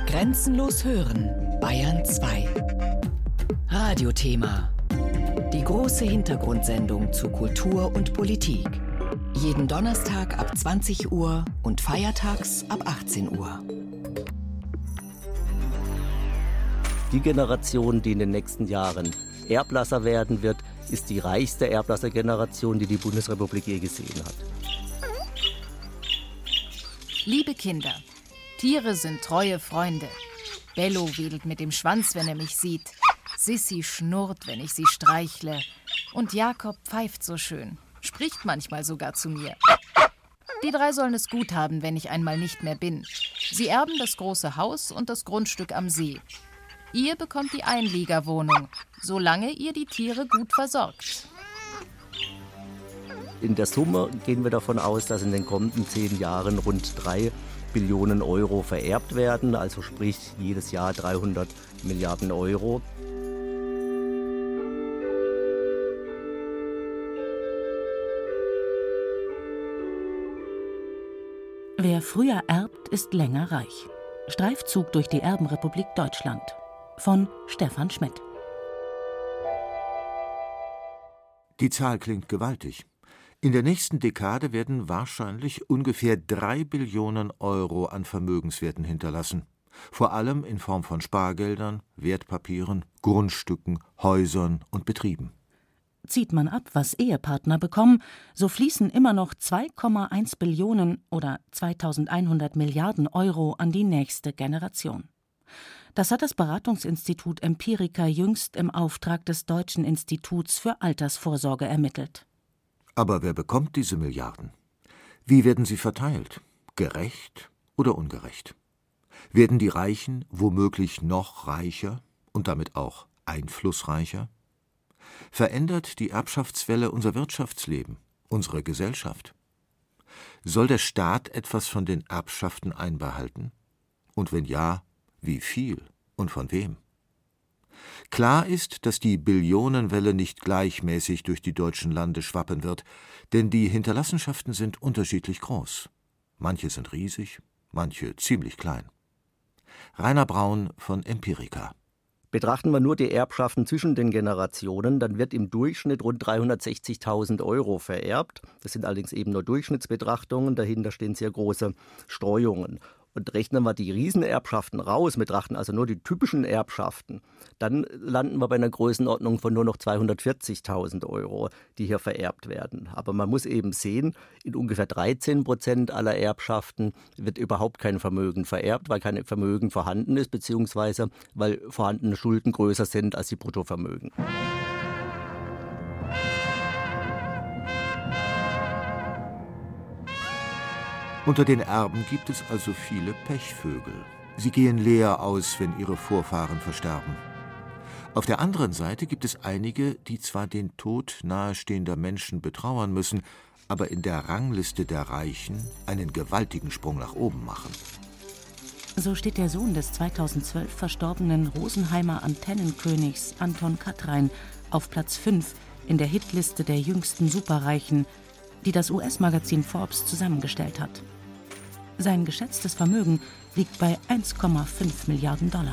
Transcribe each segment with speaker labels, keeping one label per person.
Speaker 1: Grenzenlos hören, Bayern 2. Radiothema. Die große Hintergrundsendung zu Kultur und Politik. Jeden Donnerstag ab 20 Uhr und feiertags ab 18 Uhr.
Speaker 2: Die Generation, die in den nächsten Jahren Erblasser werden wird, ist die reichste Erblassergeneration, die die Bundesrepublik je gesehen hat.
Speaker 3: Liebe Kinder, Tiere sind treue Freunde. Bello wedelt mit dem Schwanz, wenn er mich sieht. Sissi schnurrt, wenn ich sie streichle. Und Jakob pfeift so schön, spricht manchmal sogar zu mir. Die drei sollen es gut haben, wenn ich einmal nicht mehr bin. Sie erben das große Haus und das Grundstück am See. Ihr bekommt die Einliegerwohnung, solange ihr die Tiere gut versorgt.
Speaker 2: In der Summe gehen wir davon aus, dass in den kommenden 10 Jahren rund 3 Billionen Euro vererbt werden, also sprich jedes Jahr 300 Milliarden Euro.
Speaker 4: Wer früher erbt, ist länger reich. Streifzug durch die Erbenrepublik Deutschland von Stefan Schmidt.
Speaker 5: Die Zahl klingt gewaltig. In der nächsten Dekade werden wahrscheinlich ungefähr 3 Billionen Euro an Vermögenswerten hinterlassen. Vor allem in Form von Spargeldern, Wertpapieren, Grundstücken, Häusern und Betrieben.
Speaker 4: Zieht man ab, was Ehepartner bekommen, so fließen immer noch 2,1 Billionen oder 2100 Milliarden Euro an die nächste Generation. Das hat das Beratungsinstitut Empirica jüngst im Auftrag des Deutschen Instituts für Altersvorsorge ermittelt.
Speaker 5: Aber wer bekommt diese Milliarden? Wie werden sie verteilt? Gerecht oder ungerecht? Werden die Reichen womöglich noch reicher und damit auch einflussreicher? Verändert die Erbschaftswelle unser Wirtschaftsleben, unsere Gesellschaft? Soll der Staat etwas von den Erbschaften einbehalten? Und wenn ja, wie viel und von wem? Klar ist, dass die Billionenwelle nicht gleichmäßig durch die deutschen Lande schwappen wird, denn die Hinterlassenschaften sind unterschiedlich groß. Manche sind riesig, manche ziemlich klein. Rainer Braun von Empirica.
Speaker 2: Betrachten wir nur die Erbschaften zwischen den Generationen, dann wird im Durchschnitt rund 360.000 Euro vererbt. Das sind allerdings eben nur Durchschnittsbetrachtungen, dahinter stehen sehr große Streuungen. Und rechnen wir die Riesenerbschaften raus, betrachten also nur die typischen Erbschaften, dann landen wir bei einer Größenordnung von nur noch 240.000 Euro, die hier vererbt werden. Aber man muss eben sehen, in ungefähr 13% aller Erbschaften wird überhaupt kein Vermögen vererbt, weil kein Vermögen vorhanden ist, beziehungsweise weil vorhandene Schulden größer sind als die Bruttovermögen.
Speaker 5: Unter den Erben gibt es also viele Pechvögel. Sie gehen leer aus, wenn ihre Vorfahren versterben. Auf der anderen Seite gibt es einige, die zwar den Tod nahestehender Menschen betrauern müssen, aber in der Rangliste der Reichen einen gewaltigen Sprung nach oben machen.
Speaker 4: So steht der Sohn des 2012 verstorbenen Rosenheimer Antennenkönigs Anton Katrein auf Platz 5 in der Hitliste der jüngsten Superreichen, die das US-Magazin Forbes zusammengestellt hat. Sein geschätztes Vermögen liegt bei 1,5 Milliarden $.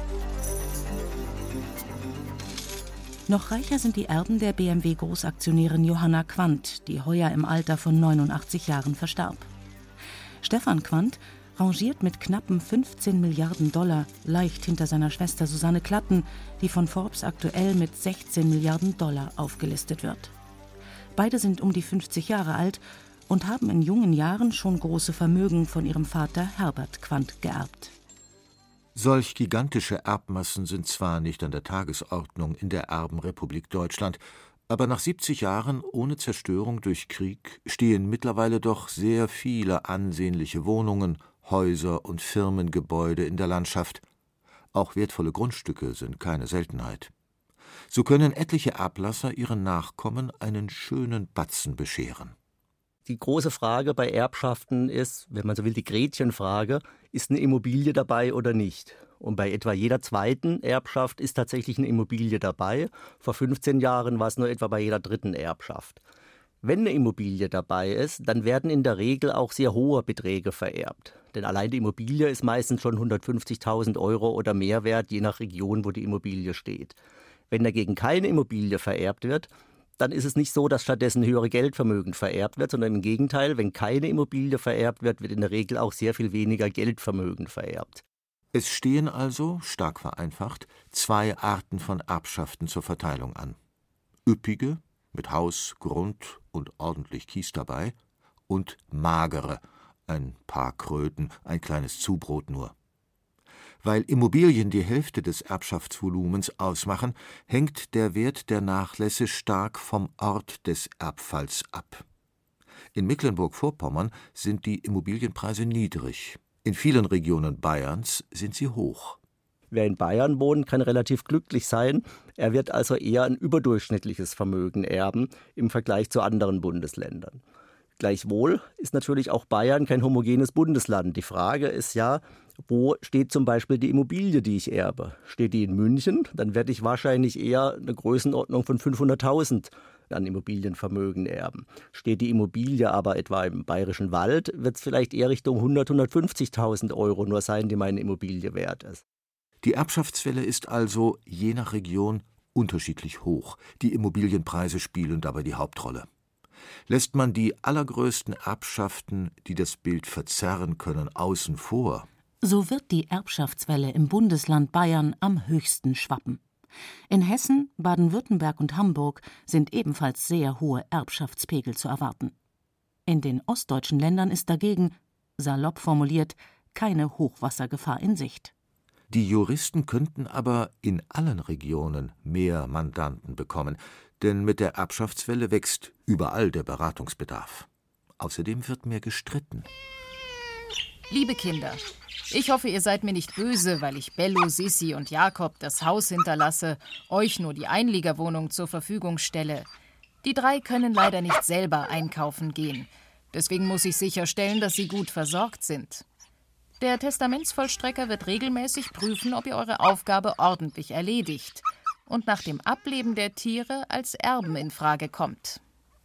Speaker 4: Noch reicher sind die Erben der BMW-Großaktionärin Johanna Quandt, die heuer im Alter von 89 Jahren verstarb. Stefan Quandt rangiert mit knappen 15 Milliarden $, leicht hinter seiner Schwester Susanne Klatten, die von Forbes aktuell mit 16 Milliarden $ aufgelistet wird. Beide sind um die 50 Jahre alt und haben in jungen Jahren schon große Vermögen von ihrem Vater Herbert Quandt geerbt.
Speaker 5: Solch gigantische Erbmassen sind zwar nicht an der Tagesordnung in der Erbenrepublik Deutschland, aber nach 70 Jahren ohne Zerstörung durch Krieg stehen mittlerweile doch sehr viele ansehnliche Wohnungen, Häuser und Firmengebäude in der Landschaft. Auch wertvolle Grundstücke sind keine Seltenheit. So können etliche Erblasser ihren Nachkommen einen schönen Batzen bescheren.
Speaker 2: Die große Frage bei Erbschaften ist, wenn man so will, die Gretchenfrage, ist eine Immobilie dabei oder nicht? Und bei etwa jeder zweiten Erbschaft ist tatsächlich eine Immobilie dabei. Vor 15 Jahren war es nur etwa bei jeder dritten Erbschaft. Wenn eine Immobilie dabei ist, dann werden in der Regel auch sehr hohe Beträge vererbt. Denn allein die Immobilie ist meistens schon 150.000 Euro oder mehr wert, je nach Region, wo die Immobilie steht. Wenn dagegen keine Immobilie vererbt wird, dann ist es nicht so, dass stattdessen höhere Geldvermögen vererbt wird, sondern im Gegenteil, wenn keine Immobilie vererbt wird, wird in der Regel auch sehr viel weniger Geldvermögen vererbt.
Speaker 5: Es stehen also, stark vereinfacht, 2 Arten von Erbschaften zur Verteilung an. Üppige, mit Haus, Grund und ordentlich Kies dabei, und magere, ein paar Kröten, ein kleines Zubrot nur. Weil Immobilien die Hälfte des Erbschaftsvolumens ausmachen, hängt der Wert der Nachlässe stark vom Ort des Erbfalls ab. In Mecklenburg-Vorpommern sind die Immobilienpreise niedrig. In vielen Regionen Bayerns sind sie hoch.
Speaker 2: Wer in Bayern wohnt, kann relativ glücklich sein. Er wird also eher ein überdurchschnittliches Vermögen erben im Vergleich zu anderen Bundesländern. Gleichwohl ist natürlich auch Bayern kein homogenes Bundesland. Die Frage ist ja, wo steht zum Beispiel die Immobilie, die ich erbe? Steht die in München? Dann werde ich wahrscheinlich eher eine Größenordnung von 500.000 an Immobilienvermögen erben. Steht die Immobilie aber etwa im Bayerischen Wald, wird es vielleicht eher Richtung 150.000 Euro nur sein, die meine Immobilie wert ist.
Speaker 5: Die Erbschaftswelle ist also je nach Region unterschiedlich hoch. Die Immobilienpreise spielen dabei die Hauptrolle. Lässt man die allergrößten Erbschaften, die das Bild verzerren können, außen vor,
Speaker 4: so wird die Erbschaftswelle im Bundesland Bayern am höchsten schwappen. In Hessen, Baden-Württemberg und Hamburg sind ebenfalls sehr hohe Erbschaftspegel zu erwarten. In den ostdeutschen Ländern ist dagegen, salopp formuliert, keine Hochwassergefahr in Sicht.
Speaker 5: Die Juristen könnten aber in allen Regionen mehr Mandanten bekommen, denn mit der Erbschaftswelle wächst überall der Beratungsbedarf. Außerdem wird mehr gestritten.
Speaker 3: Liebe Kinder, ich hoffe, ihr seid mir nicht böse, weil ich Bello, Sissi und Jakob das Haus hinterlasse, euch nur die Einliegerwohnung zur Verfügung stelle. Die 3 können leider nicht selber einkaufen gehen. Deswegen muss ich sicherstellen, dass sie gut versorgt sind. Der Testamentsvollstrecker wird regelmäßig prüfen, ob ihr eure Aufgabe ordentlich erledigt und nach dem Ableben der Tiere als Erben in Frage kommt.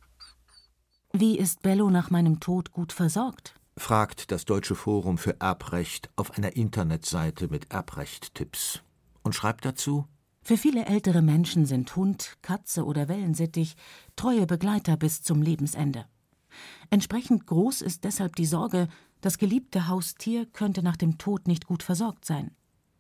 Speaker 4: Wie ist Bello nach meinem Tod gut versorgt?
Speaker 5: Fragt das Deutsche Forum für Erbrecht auf einer Internetseite mit Erbrecht-Tipps und schreibt dazu:
Speaker 4: Für viele ältere Menschen sind Hund, Katze oder Wellensittich treue Begleiter bis zum Lebensende. Entsprechend groß ist deshalb die Sorge, das geliebte Haustier könnte nach dem Tod nicht gut versorgt sein.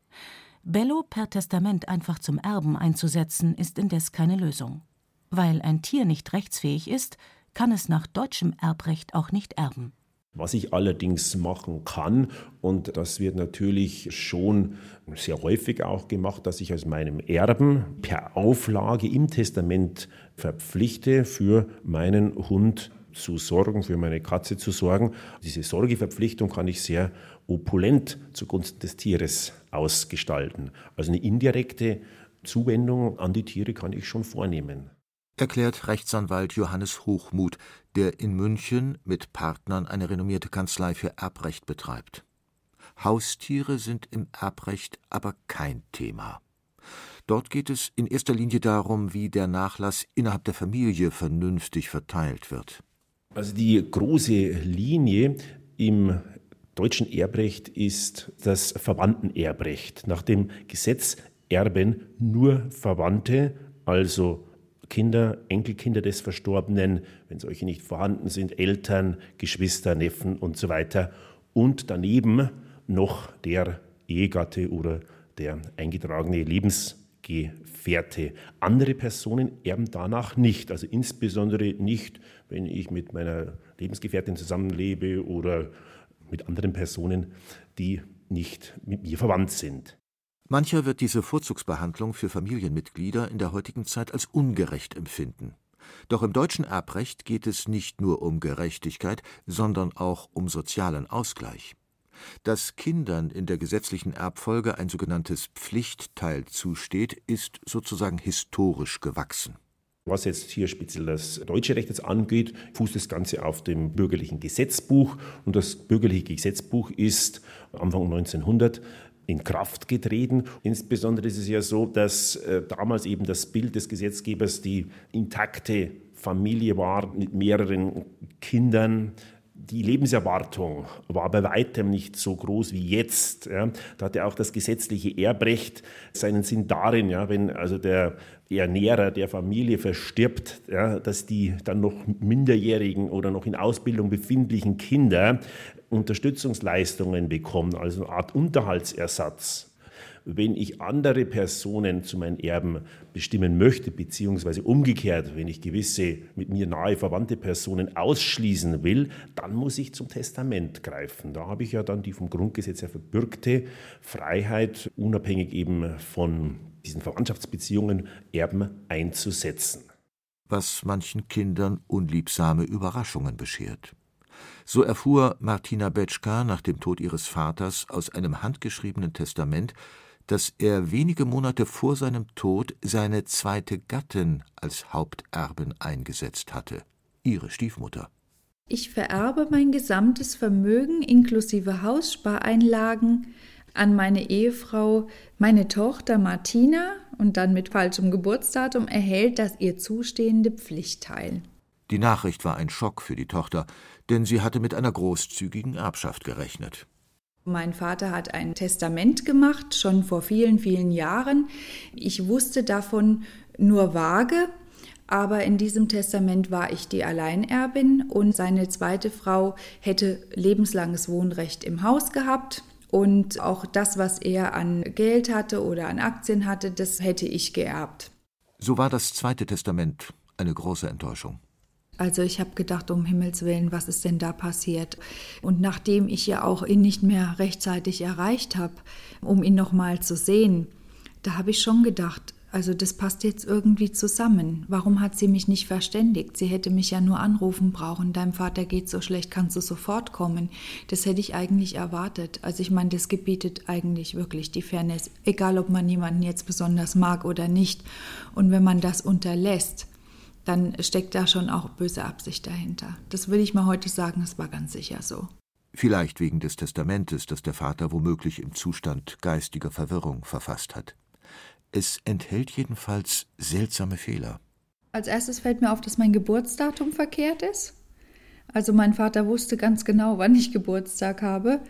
Speaker 4: Bello per Testament einfach zum Erben einzusetzen, ist indes keine Lösung. Weil ein Tier nicht rechtsfähig ist, kann es nach deutschem Erbrecht auch nicht erben.
Speaker 6: Was ich allerdings machen kann, und das wird natürlich schon sehr häufig auch gemacht, dass ich aus meinem Erben per Auflage im Testament verpflichte, für meinen Hund zu sorgen, für meine Katze zu sorgen. Diese Sorgeverpflichtung kann ich sehr opulent zugunsten des Tieres ausgestalten. Also eine indirekte Zuwendung an die Tiere kann ich schon vornehmen.
Speaker 5: Erklärt Rechtsanwalt Johannes Hochmuth, der in München mit Partnern eine renommierte Kanzlei für Erbrecht betreibt. Haustiere sind im Erbrecht aber kein Thema. Dort geht es in erster Linie darum, wie der Nachlass innerhalb der Familie vernünftig verteilt wird.
Speaker 6: Also die große Linie im deutschen Erbrecht ist das Verwandtenerbrecht. Nach dem Gesetz erben nur Verwandte, also Kinder, Enkelkinder des Verstorbenen, wenn solche nicht vorhanden sind, Eltern, Geschwister, Neffen und so weiter. Und daneben noch der Ehegatte oder der eingetragene Lebensgefährte. Andere Personen erben danach nicht, also insbesondere nicht, wenn ich mit meiner Lebensgefährtin zusammenlebe oder mit anderen Personen, die nicht mit mir verwandt sind.
Speaker 5: Mancher wird diese Vorzugsbehandlung für Familienmitglieder in der heutigen Zeit als ungerecht empfinden. Doch im deutschen Erbrecht geht es nicht nur um Gerechtigkeit, sondern auch um sozialen Ausgleich. Dass Kindern in der gesetzlichen Erbfolge ein sogenanntes Pflichtteil zusteht, ist sozusagen historisch gewachsen.
Speaker 6: Was jetzt hier speziell das deutsche Recht jetzt angeht, fußt das Ganze auf dem bürgerlichen Gesetzbuch. Und das bürgerliche Gesetzbuch ist Anfang 1900 in Kraft getreten. Insbesondere ist es ja so, dass damals eben das Bild des Gesetzgebers die intakte Familie war mit mehreren Kindern. Die Lebenserwartung war bei weitem nicht so groß wie jetzt. Ja. Da hatte auch das gesetzliche Erbrecht seinen Sinn darin, ja, wenn also der Ernährer der Familie verstirbt, ja, dass die dann noch minderjährigen oder noch in Ausbildung befindlichen Kinder Unterstützungsleistungen bekommen, also eine Art Unterhaltsersatz. Wenn ich andere Personen zu meinen Erben bestimmen möchte, beziehungsweise umgekehrt, wenn ich gewisse mit mir nahe verwandte Personen ausschließen will, dann muss ich zum Testament greifen. Da habe ich ja dann die vom Grundgesetz her verbürgte Freiheit, unabhängig eben von diesen Verwandtschaftsbeziehungen, Erben einzusetzen.
Speaker 5: Was manchen Kindern unliebsame Überraschungen beschert. So erfuhr Martina Betschka nach dem Tod ihres Vaters aus einem handgeschriebenen Testament, dass er wenige Monate vor seinem Tod seine zweite Gattin als Haupterbin eingesetzt hatte, ihre Stiefmutter.
Speaker 7: Ich vererbe mein gesamtes Vermögen inklusive Hausspareinlagen an meine Ehefrau. Meine Tochter Martina, und dann mit falschem Geburtsdatum, erhält das ihr zustehende Pflichtteil.
Speaker 5: Die Nachricht war ein Schock für die Tochter, denn sie hatte mit einer großzügigen Erbschaft gerechnet.
Speaker 7: Mein Vater hat ein Testament gemacht, schon vor vielen, vielen Jahren. Ich wusste davon nur vage, aber in diesem Testament war ich die Alleinerbin und seine zweite Frau hätte lebenslanges Wohnrecht im Haus gehabt. Und auch das, was er an Geld hatte oder an Aktien hatte, das hätte ich geerbt.
Speaker 5: So war das zweite Testament eine große Enttäuschung.
Speaker 7: Also ich habe gedacht, um Himmels Willen, was ist denn da passiert? Und nachdem ich ja auch ihn nicht mehr rechtzeitig erreicht habe, um ihn noch mal zu sehen, da habe ich schon gedacht, also das passt jetzt irgendwie zusammen. Warum hat sie mich nicht verständigt? Sie hätte mich ja nur anrufen brauchen. Deinem Vater geht so schlecht, kannst du sofort kommen? Das hätte ich eigentlich erwartet. Also ich meine, das gebietet eigentlich wirklich die Fairness, egal ob man jemanden jetzt besonders mag oder nicht. Und wenn man das unterlässt, dann steckt da schon auch böse Absicht dahinter. Das will ich mal heute sagen, es war ganz sicher so.
Speaker 5: Vielleicht wegen des Testamentes, das der Vater womöglich im Zustand geistiger Verwirrung verfasst hat. Es enthält jedenfalls seltsame Fehler.
Speaker 7: Als erstes fällt mir auf, dass mein Geburtsdatum verkehrt ist. Also mein Vater wusste ganz genau, wann ich Geburtstag habe.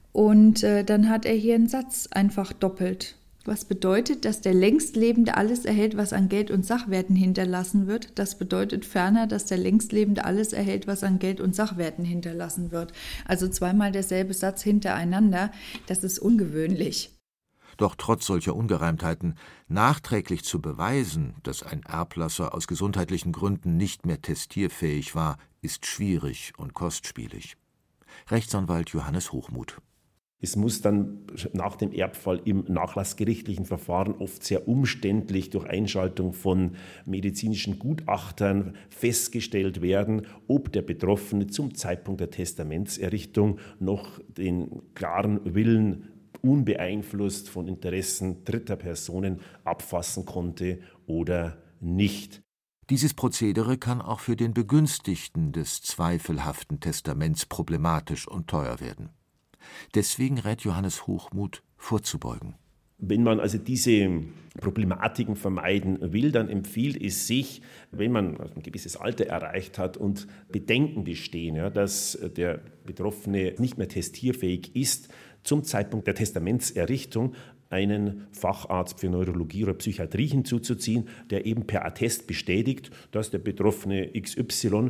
Speaker 7: Und dann hat er hier einen Satz einfach doppelt. Was bedeutet, dass der Längstlebende alles erhält, was an Geld und Sachwerten hinterlassen wird. Das bedeutet ferner, dass der Längstlebende alles erhält, was an Geld und Sachwerten hinterlassen wird. Also zweimal derselbe Satz hintereinander, das ist ungewöhnlich.
Speaker 5: Doch trotz solcher Ungereimtheiten nachträglich zu beweisen, dass ein Erblasser aus gesundheitlichen Gründen nicht mehr testierfähig war, ist schwierig und kostspielig. Rechtsanwalt Johannes Hochmuth.
Speaker 6: Es muss dann nach dem Erbfall im nachlassgerichtlichen Verfahren oft sehr umständlich durch Einschaltung von medizinischen Gutachtern festgestellt werden, ob der Betroffene zum Zeitpunkt der Testamentserrichtung noch den klaren Willen unbeeinflusst von Interessen dritter Personen abfassen konnte oder nicht.
Speaker 5: Dieses Prozedere kann auch für den Begünstigten des zweifelhaften Testaments problematisch und teuer werden. Deswegen rät Johannes Hochmuth, vorzubeugen.
Speaker 6: Wenn man also diese Problematiken vermeiden will, dann empfiehlt es sich, wenn man ein gewisses Alter erreicht hat und Bedenken bestehen, ja, dass der Betroffene nicht mehr testierfähig ist, zum Zeitpunkt der Testamentserrichtung einen Facharzt für Neurologie oder Psychiatrie hinzuzuziehen, der eben per Attest bestätigt, dass der Betroffene XY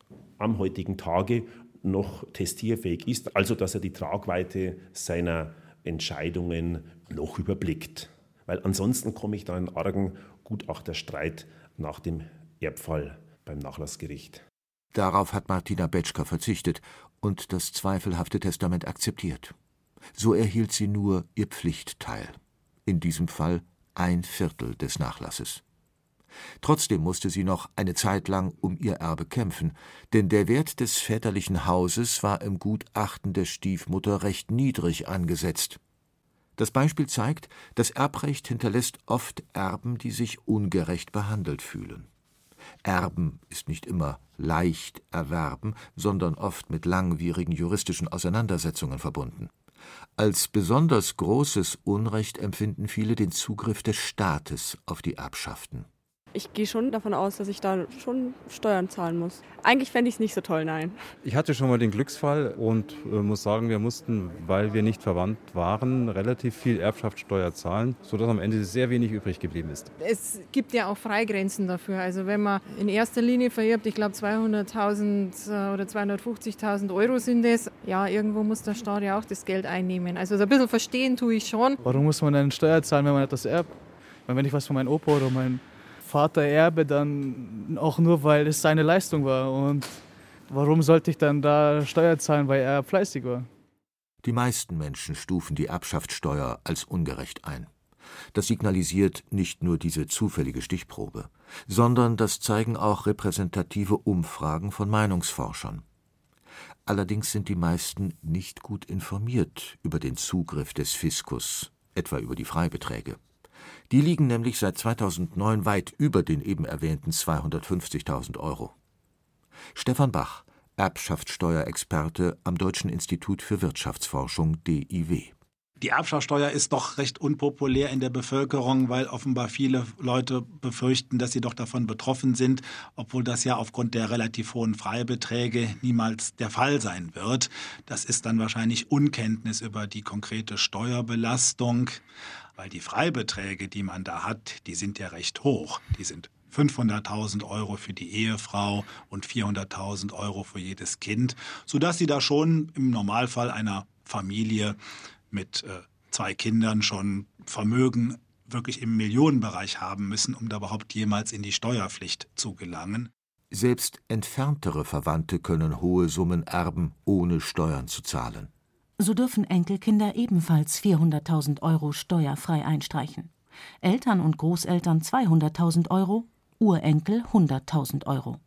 Speaker 6: am heutigen Tage noch testierfähig ist, also dass er die Tragweite seiner Entscheidungen noch überblickt. Weil ansonsten komme ich da in argen Gutachterstreit nach dem Erbfall beim Nachlassgericht.
Speaker 5: Darauf hat Martina Betschka verzichtet und das zweifelhafte Testament akzeptiert. So erhielt sie nur ihr Pflichtteil, in diesem Fall 1/4 des Nachlasses. Trotzdem musste sie noch eine Zeit lang um ihr Erbe kämpfen, denn der Wert des väterlichen Hauses war im Gutachten der Stiefmutter recht niedrig angesetzt. Das Beispiel zeigt, das Erbrecht hinterlässt oft Erben, die sich ungerecht behandelt fühlen. Erben ist nicht immer leicht erwerben, sondern oft mit langwierigen juristischen Auseinandersetzungen verbunden. Als besonders großes Unrecht empfinden viele den Zugriff des Staates auf die Erbschaften.
Speaker 8: Ich gehe schon davon aus, dass ich da schon Steuern zahlen muss. Eigentlich fände ich es nicht so toll, nein.
Speaker 9: Ich hatte schon mal den Glücksfall und muss sagen, wir mussten, weil wir nicht verwandt waren, relativ viel Erbschaftssteuer zahlen, sodass am Ende sehr wenig übrig geblieben ist.
Speaker 10: Es gibt ja auch Freigrenzen dafür. Also wenn man in erster Linie vererbt, ich glaube 200.000 oder 250.000 Euro sind es, ja, irgendwo muss der Staat ja auch das Geld einnehmen. Also ein bisschen verstehen tue ich schon.
Speaker 11: Warum muss man denn Steuer zahlen, wenn man etwas erbt? Wenn ich was von meinem Opa oder meinem Vater erbe, dann auch nur, weil es seine Leistung war. Und warum sollte ich dann da Steuer zahlen, weil er fleißig war?
Speaker 5: Die meisten Menschen stufen die Erbschaftssteuer als ungerecht ein. Das signalisiert nicht nur diese zufällige Stichprobe, sondern das zeigen auch repräsentative Umfragen von Meinungsforschern. Allerdings sind die meisten nicht gut informiert über den Zugriff des Fiskus, etwa über die Freibeträge. Die liegen nämlich seit 2009 weit über den eben erwähnten 250.000 Euro. Stefan Bach, Erbschaftssteuerexperte am Deutschen Institut für Wirtschaftsforschung DIW.
Speaker 12: Die Erbschaftssteuer ist doch recht unpopulär in der Bevölkerung, weil offenbar viele Leute befürchten, dass sie doch davon betroffen sind, obwohl das ja aufgrund der relativ hohen Freibeträge niemals der Fall sein wird. Das ist dann wahrscheinlich Unkenntnis über die konkrete Steuerbelastung, weil die Freibeträge, die man da hat, die sind ja recht hoch. Die sind 500.000 Euro für die Ehefrau und 400.000 Euro für jedes Kind, sodass sie da schon im Normalfall einer Familie mit 2 Kindern schon Vermögen wirklich im Millionenbereich haben müssen, um da überhaupt jemals in die Steuerpflicht zu gelangen.
Speaker 5: Selbst entferntere Verwandte können hohe Summen erben, ohne Steuern zu zahlen.
Speaker 4: So dürfen Enkelkinder ebenfalls 400.000 Euro steuerfrei einstreichen. Eltern und Großeltern 200.000 Euro, Urenkel 100.000 Euro.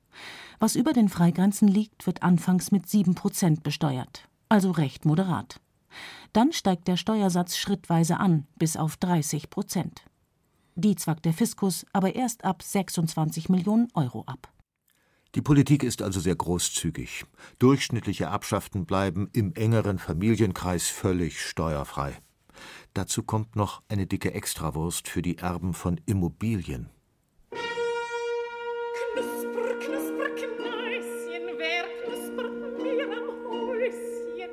Speaker 4: Was über den Freigrenzen liegt, wird anfangs mit 7% besteuert, also recht moderat. Dann steigt der Steuersatz schrittweise an, bis auf 30%. Die zwackt der Fiskus aber erst ab 26 Millionen Euro ab.
Speaker 5: Die Politik ist also sehr großzügig. Durchschnittliche Erbschaften bleiben im engeren Familienkreis völlig steuerfrei. Dazu kommt noch eine dicke Extrawurst für die Erben von Immobilien.
Speaker 13: Knusper, knusper, Knäuschen, wer knuspert mir am Häuschen?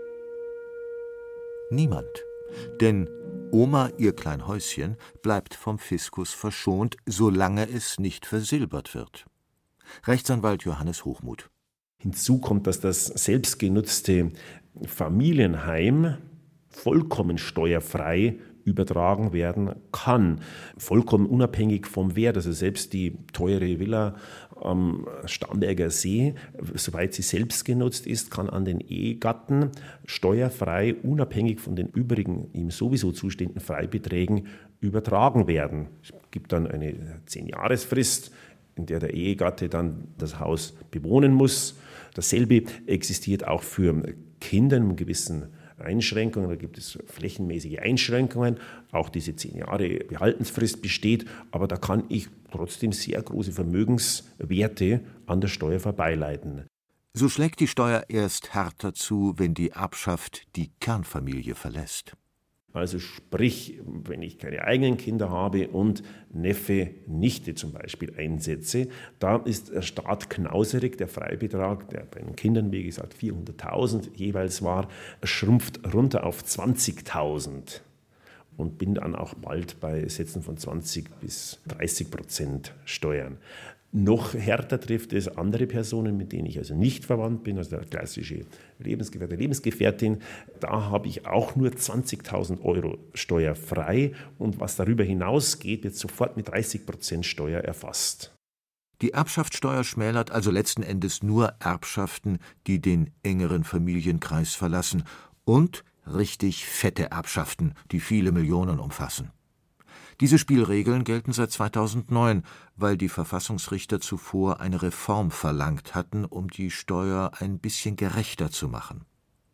Speaker 5: Niemand. Denn Oma, ihr Kleinhäuschen, bleibt vom Fiskus verschont, solange es nicht versilbert wird. Rechtsanwalt Johannes Hochmuth.
Speaker 6: Hinzu kommt, dass das selbstgenutzte Familienheim vollkommen steuerfrei übertragen werden kann. Vollkommen unabhängig vom Wert. Also selbst die teure Villa am Starnberger See, soweit sie selbst genutzt ist, kann an den Ehegatten steuerfrei, unabhängig von den übrigen ihm sowieso zustehenden Freibeträgen, übertragen werden. Es gibt dann eine 10-Jahresfrist, in der der Ehegatte dann das Haus bewohnen muss. Dasselbe existiert auch für Kinder in gewissen Einschränkungen, da gibt es flächenmäßige Einschränkungen, auch diese 10 Jahre Behaltensfrist besteht, aber da kann ich trotzdem sehr große Vermögenswerte an der Steuer vorbeileiten.
Speaker 5: So schlägt die Steuer erst härter zu, wenn die Erbschaft die Kernfamilie verlässt.
Speaker 6: Also sprich, wenn ich keine eigenen Kinder habe und Neffe, Nichte zum Beispiel einsetze, da ist der Staat knauserig. Der Freibetrag, der bei den Kindern, wie gesagt, 400.000 jeweils war, schrumpft runter auf 20.000 und bin dann auch bald bei Sätzen von 20 bis 30% Steuern. Noch härter trifft es andere Personen, mit denen ich also nicht verwandt bin, also der klassische Lebensgefährte, Lebensgefährtin. Da habe ich auch nur 20.000 Euro steuerfrei und was darüber hinausgeht, wird sofort mit 30% Steuer erfasst.
Speaker 5: Die Erbschaftssteuer schmälert also letzten Endes nur Erbschaften, die den engeren Familienkreis verlassen und richtig fette Erbschaften, die viele Millionen umfassen. Diese Spielregeln gelten seit 2009, weil die Verfassungsrichter zuvor eine Reform verlangt hatten, um die Steuer ein bisschen gerechter zu machen.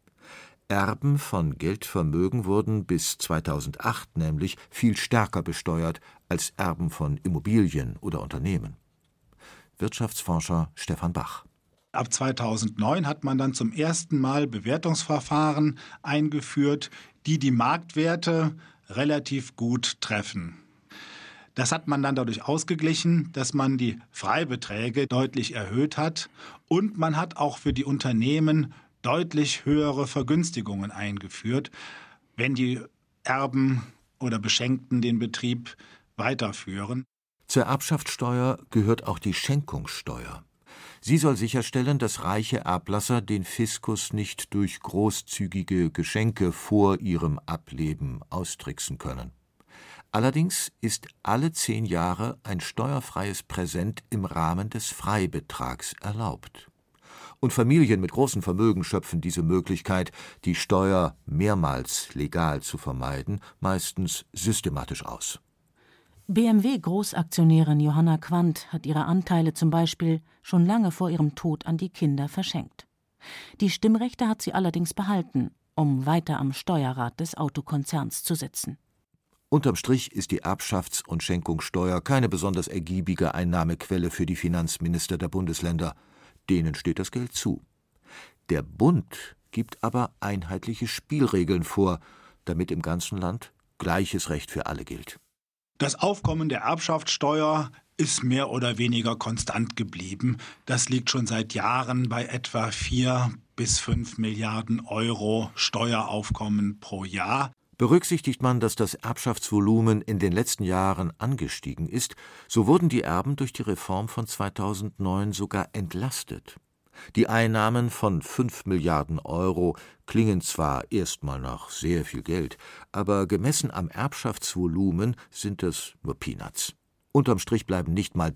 Speaker 5: Erben von Geldvermögen wurden bis 2008 nämlich viel stärker besteuert als Erben von Immobilien oder Unternehmen. Wirtschaftsforscher Stefan Bach.
Speaker 12: Ab 2009 hat man dann zum ersten Mal Bewertungsverfahren eingeführt, die Marktwerte relativ gut treffen. Das hat man dann dadurch ausgeglichen, dass man die Freibeträge deutlich erhöht hat und man hat auch für die Unternehmen deutlich höhere Vergünstigungen eingeführt, wenn die Erben oder Beschenkten den Betrieb weiterführen.
Speaker 5: Zur Erbschaftssteuer gehört auch die Schenkungssteuer. Sie soll sicherstellen, dass reiche Erblasser den Fiskus nicht durch großzügige Geschenke vor ihrem Ableben austricksen können. Allerdings ist alle 10 Jahre ein steuerfreies Präsent im Rahmen des Freibetrags erlaubt. Und Familien mit großen Vermögen schöpfen diese Möglichkeit, die Steuer mehrmals legal zu vermeiden, meistens systematisch aus.
Speaker 4: BMW-Großaktionärin Johanna Quandt hat ihre Anteile zum Beispiel schon lange vor ihrem Tod an die Kinder verschenkt. Die Stimmrechte hat sie allerdings behalten, um weiter am Steuerrad des Autokonzerns zu sitzen.
Speaker 5: Unterm Strich ist die Erbschafts- und Schenkungssteuer keine besonders ergiebige Einnahmequelle für die Finanzminister der Bundesländer. Denen steht das Geld zu. Der Bund gibt aber einheitliche Spielregeln vor, damit im ganzen Land gleiches Recht für alle gilt.
Speaker 12: Das Aufkommen der Erbschaftssteuer ist mehr oder weniger konstant geblieben. Das liegt schon seit Jahren bei etwa 4 bis 5 Milliarden Euro Steueraufkommen pro Jahr.
Speaker 5: Berücksichtigt man, dass das Erbschaftsvolumen in den letzten Jahren angestiegen ist, so wurden die Erben durch die Reform von 2009 sogar entlastet. Die Einnahmen von 5 Milliarden Euro klingen zwar erstmal nach sehr viel Geld, aber gemessen am Erbschaftsvolumen sind es nur Peanuts. Unterm Strich bleiben nicht mal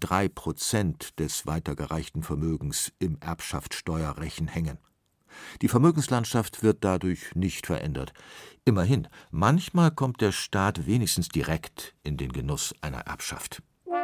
Speaker 5: 3% des weitergereichten Vermögens im Erbschaftssteuerrechen hängen. Die Vermögenslandschaft wird dadurch nicht verändert. Immerhin, manchmal kommt der Staat wenigstens direkt in den Genuss einer Erbschaft.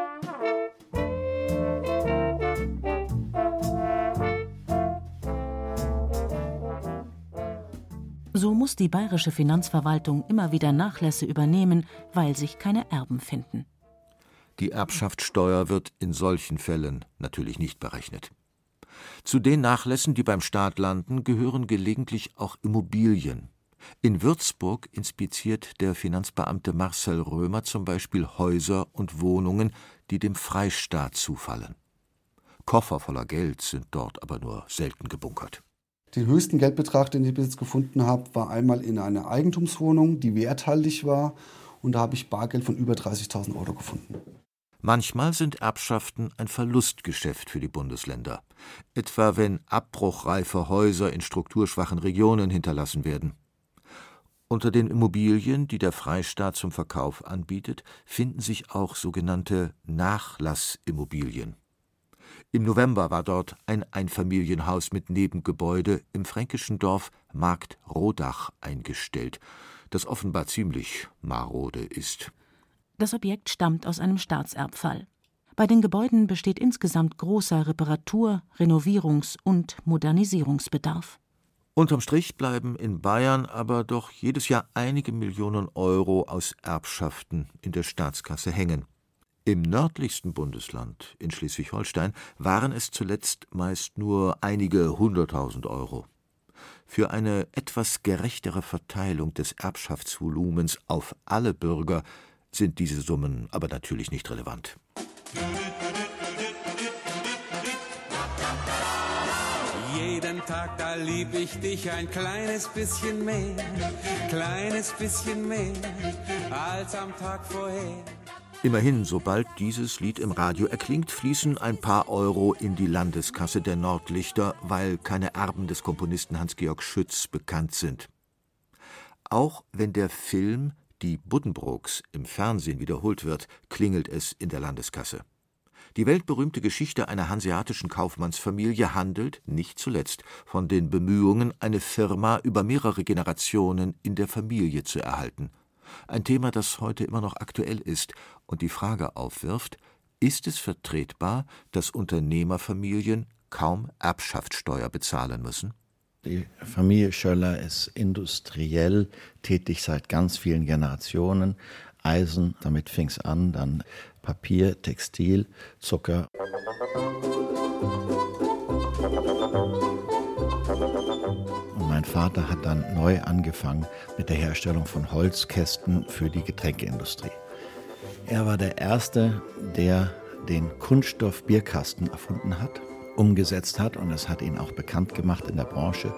Speaker 4: So muss die bayerische Finanzverwaltung immer wieder Nachlässe übernehmen, weil sich keine Erben finden.
Speaker 5: Die Erbschaftssteuer wird in solchen Fällen natürlich nicht berechnet. Zu den Nachlässen, die beim Staat landen, gehören gelegentlich auch Immobilien. In Würzburg inspiziert der Finanzbeamte Marcel Römer zum Beispiel Häuser und Wohnungen, die dem Freistaat zufallen. Koffer voller Geld sind dort aber nur selten gebunkert.
Speaker 14: Den höchsten Geldbetrag, den ich bis jetzt gefunden habe, war einmal in einer Eigentumswohnung, die werthaltig war. Und da habe ich Bargeld von über 30.000 Euro gefunden.
Speaker 5: Manchmal sind Erbschaften ein Verlustgeschäft für die Bundesländer. Etwa wenn abbruchreife Häuser in strukturschwachen Regionen hinterlassen werden. Unter den Immobilien, die der Freistaat zum Verkauf anbietet, finden sich auch sogenannte Nachlassimmobilien. Im November war dort ein Einfamilienhaus mit Nebengebäude im fränkischen Dorf Marktrodach eingestellt, das offenbar ziemlich marode ist.
Speaker 4: Das Objekt stammt aus einem Staatserbfall. Bei den Gebäuden besteht insgesamt großer Reparatur-, Renovierungs- und Modernisierungsbedarf.
Speaker 5: Unterm Strich bleiben in Bayern aber doch jedes Jahr einige Millionen Euro aus Erbschaften in der Staatskasse hängen. Im nördlichsten Bundesland, in Schleswig-Holstein, waren es zuletzt meist nur einige 100.000 Euro. Für eine etwas gerechtere Verteilung des Erbschaftsvolumens auf alle Bürger sind diese Summen aber natürlich nicht relevant.
Speaker 15: Jeden Tag, da lieb ich dich ein kleines bisschen mehr als am Tag vorher.
Speaker 5: Immerhin, sobald dieses Lied im Radio erklingt, fließen ein paar Euro in die Landeskasse der Nordlichter, weil keine Erben des Komponisten Hans-Georg Schütz bekannt sind. Auch wenn der Film Die Buddenbrooks im Fernsehen wiederholt wird, klingelt es in der Landeskasse. Die weltberühmte Geschichte einer hanseatischen Kaufmannsfamilie handelt, nicht zuletzt, von den Bemühungen, eine Firma über mehrere Generationen in der Familie zu erhalten. Ein Thema, das heute immer noch aktuell ist und die Frage aufwirft, ist es vertretbar, dass Unternehmerfamilien kaum Erbschaftssteuer bezahlen müssen?
Speaker 16: Die Familie Schöller ist industriell tätig seit ganz vielen Generationen. Eisen, damit fing es an, dann Papier, Textil, Zucker. Und mein Vater hat dann neu angefangen mit der Herstellung von Holzkästen für die Getränkeindustrie. Er war der Erste, der den Kunststoff-Bierkasten erfunden hat, umgesetzt hat, und es hat ihn auch bekannt gemacht in der Branche.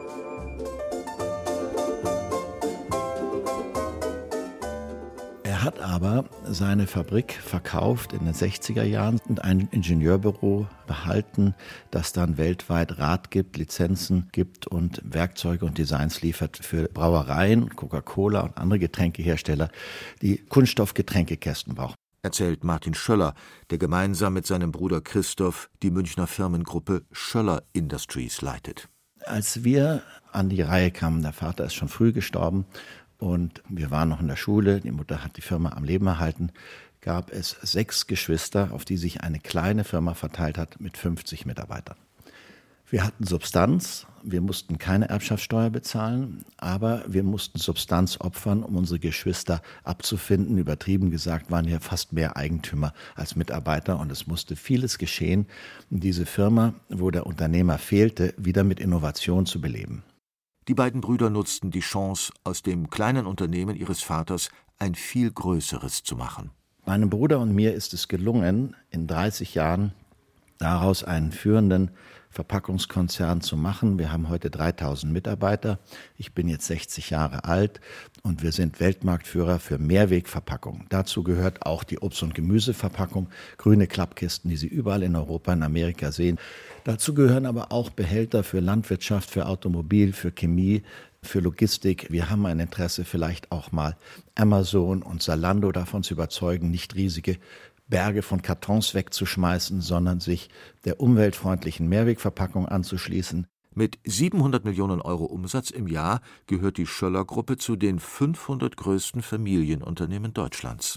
Speaker 16: Er hat aber seine Fabrik verkauft in den 60er Jahren und ein Ingenieurbüro behalten, das dann weltweit Rat gibt, Lizenzen gibt und Werkzeuge und Designs liefert für Brauereien, Coca-Cola und andere Getränkehersteller, die Kunststoffgetränkekästen brauchen.
Speaker 5: Erzählt Martin Schöller, der gemeinsam mit seinem Bruder Christoph die Münchner Firmengruppe Schöller Industries leitet.
Speaker 16: Als wir an die Reihe kamen, der Vater ist schon früh gestorben, und wir waren noch in der Schule, die Mutter hat die Firma am Leben erhalten, gab es 6 Geschwister, auf die sich eine kleine Firma verteilt hat mit 50 Mitarbeitern. Wir hatten Substanz, wir mussten keine Erbschaftssteuer bezahlen, aber wir mussten Substanz opfern, um unsere Geschwister abzufinden. Übertrieben gesagt waren ja fast mehr Eigentümer als Mitarbeiter, und es musste vieles geschehen, um diese Firma, wo der Unternehmer fehlte, wieder mit Innovation zu beleben.
Speaker 5: Die beiden Brüder nutzten die Chance, aus dem kleinen Unternehmen ihres Vaters ein viel größeres zu machen.
Speaker 16: Meinem Bruder und mir ist es gelungen, in 30 Jahren daraus einen führenden Verpackungskonzern zu machen. Wir haben heute 3000 Mitarbeiter. Ich bin jetzt 60 Jahre alt und wir sind Weltmarktführer für Mehrwegverpackung. Dazu gehört auch die Obst- und Gemüseverpackung, grüne Klappkisten, die Sie überall in Europa, in Amerika sehen. Dazu gehören aber auch Behälter für Landwirtschaft, für Automobil, für Chemie, für Logistik. Wir haben ein Interesse, vielleicht auch mal Amazon und Zalando davon zu überzeugen, nicht riesige Berge von Kartons wegzuschmeißen, sondern sich der umweltfreundlichen Mehrwegverpackung anzuschließen.
Speaker 5: Mit 700 Millionen Euro Umsatz im Jahr gehört die Schöller-Gruppe zu den 500 größten Familienunternehmen Deutschlands.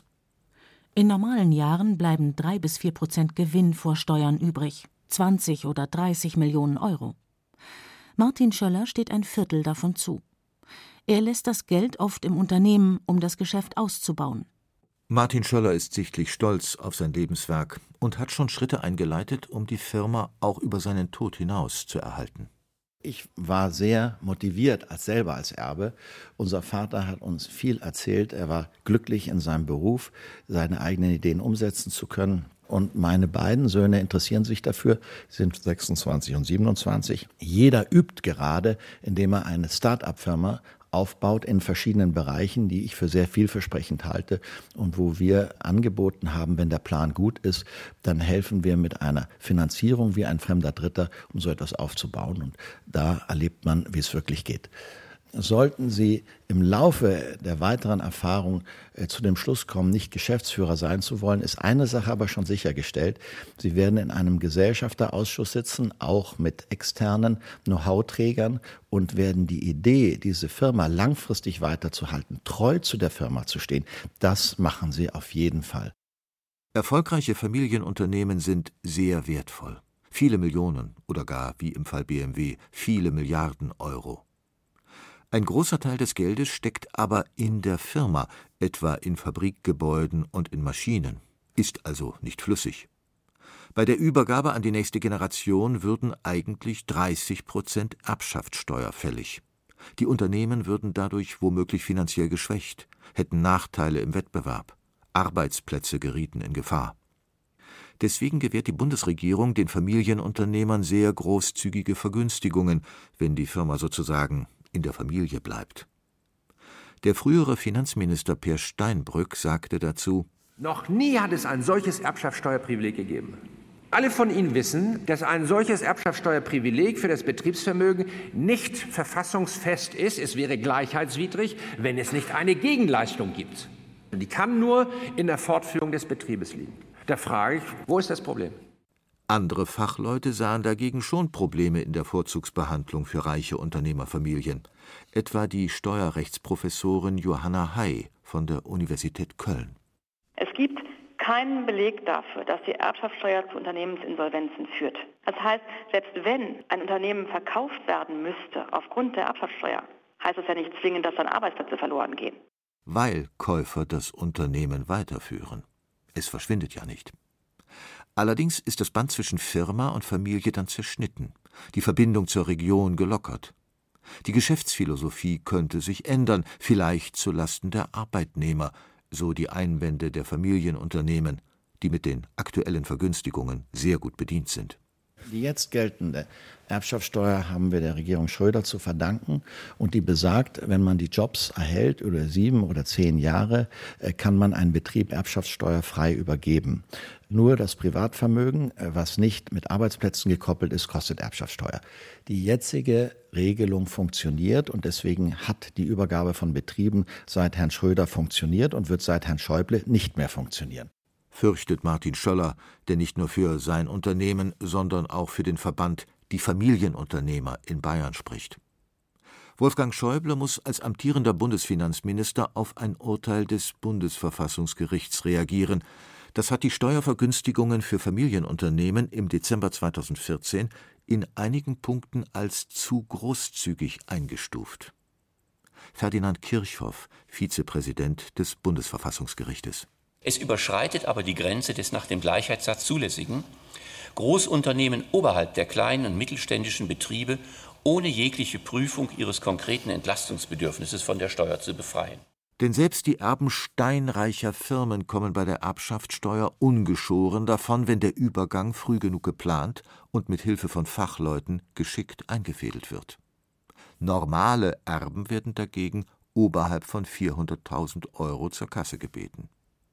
Speaker 4: In normalen Jahren bleiben 3-4% Gewinn vor Steuern übrig, 20 oder 30 Millionen Euro. Martin Schöller steht ein Viertel davon zu. Er lässt das Geld oft im Unternehmen, um das Geschäft auszubauen.
Speaker 5: Martin Schöller ist sichtlich stolz auf sein Lebenswerk und hat schon Schritte eingeleitet, um die Firma auch über seinen Tod hinaus zu erhalten.
Speaker 16: Ich war sehr motiviert selber als Erbe. Unser Vater hat uns viel erzählt. Er war glücklich in seinem Beruf, seine eigenen Ideen umsetzen zu können. Und meine beiden Söhne interessieren sich dafür, sind 26 und 27. Jeder übt gerade, indem er eine Start-up-Firma aufbaut in verschiedenen Bereichen, die ich für sehr vielversprechend halte und wo wir angeboten haben, wenn der Plan gut ist, dann helfen wir mit einer Finanzierung wie ein fremder Dritter, um so etwas aufzubauen. Und da erlebt man, wie es wirklich geht. Sollten Sie im Laufe der weiteren Erfahrung zu dem Schluss kommen, nicht Geschäftsführer sein zu wollen, ist eine Sache aber schon sichergestellt. Sie werden in einem Gesellschafterausschuss sitzen, auch mit externen Know-how-Trägern, und werden die Idee, diese Firma langfristig weiterzuhalten, treu zu der Firma zu stehen, das machen Sie auf jeden Fall.
Speaker 5: Erfolgreiche Familienunternehmen sind sehr wertvoll. Viele Millionen oder gar, wie im Fall BMW, viele Milliarden Euro. Ein großer Teil des Geldes steckt aber in der Firma, etwa in Fabrikgebäuden und in Maschinen, ist also nicht flüssig. Bei der Übergabe an die nächste Generation würden eigentlich 30% Erbschaftssteuer fällig. Die Unternehmen würden dadurch womöglich finanziell geschwächt, hätten Nachteile im Wettbewerb, Arbeitsplätze gerieten in Gefahr. Deswegen gewährt die Bundesregierung den Familienunternehmern sehr großzügige Vergünstigungen, wenn die Firma sozusagen in der Familie bleibt. Der frühere Finanzminister Peer Steinbrück sagte dazu:
Speaker 17: Noch nie hat es ein solches Erbschaftssteuerprivileg gegeben. Alle von Ihnen wissen, dass ein solches Erbschaftssteuerprivileg für das Betriebsvermögen nicht verfassungsfest ist. Es wäre gleichheitswidrig, wenn es nicht eine Gegenleistung gibt. Die kann nur in der Fortführung des Betriebes liegen. Da frage ich, wo ist das Problem?
Speaker 5: Andere Fachleute sahen dagegen schon Probleme in der Vorzugsbehandlung für reiche Unternehmerfamilien, etwa die Steuerrechtsprofessorin Johanna Hay von der Universität Köln.
Speaker 18: Es gibt keinen Beleg dafür, dass die Erbschaftssteuer zu Unternehmensinsolvenzen führt. Das heißt, selbst wenn ein Unternehmen verkauft werden müsste aufgrund der Erbschaftssteuer, heißt es ja nicht zwingend, dass dann Arbeitsplätze verloren gehen.
Speaker 5: Weil Käufer das Unternehmen weiterführen. Es verschwindet ja nicht. Allerdings ist das Band zwischen Firma und Familie dann zerschnitten, die Verbindung zur Region gelockert. Die Geschäftsphilosophie könnte sich ändern, vielleicht zulasten der Arbeitnehmer, so die Einwände der Familienunternehmen, die mit den aktuellen Vergünstigungen sehr gut bedient sind.
Speaker 16: Die jetzt geltende Erbschaftssteuer haben wir der Regierung Schröder zu verdanken und die besagt, wenn man die Jobs erhält über 7 oder 10 Jahre, kann man einen Betrieb erbschaftssteuerfrei übergeben. Nur das Privatvermögen, was nicht mit Arbeitsplätzen gekoppelt ist, kostet Erbschaftssteuer. Die jetzige Regelung funktioniert und deswegen hat die Übergabe von Betrieben seit Herrn Schröder funktioniert und wird seit Herrn Schäuble nicht mehr funktionieren.
Speaker 5: Fürchtet Martin Schöller, der nicht nur für sein Unternehmen, sondern auch für den Verband Die Familienunternehmer in Bayern spricht. Wolfgang Schäuble muss als amtierender Bundesfinanzminister auf ein Urteil des Bundesverfassungsgerichts reagieren. Das hat die Steuervergünstigungen für Familienunternehmen im Dezember 2014 in einigen Punkten als zu großzügig eingestuft. Ferdinand Kirchhoff, Vizepräsident des Bundesverfassungsgerichtes.
Speaker 19: Es überschreitet aber die Grenze des nach dem Gleichheitssatz Zulässigen, Großunternehmen oberhalb der kleinen und mittelständischen Betriebe ohne jegliche Prüfung ihres konkreten Entlastungsbedürfnisses von der Steuer zu befreien.
Speaker 5: Denn selbst die Erben steinreicher Firmen kommen bei der Erbschaftssteuer ungeschoren davon, wenn der Übergang früh genug geplant und mit Hilfe von Fachleuten geschickt eingefädelt wird. Normale Erben werden dagegen oberhalb von 400.000 € zur Kasse gebeten.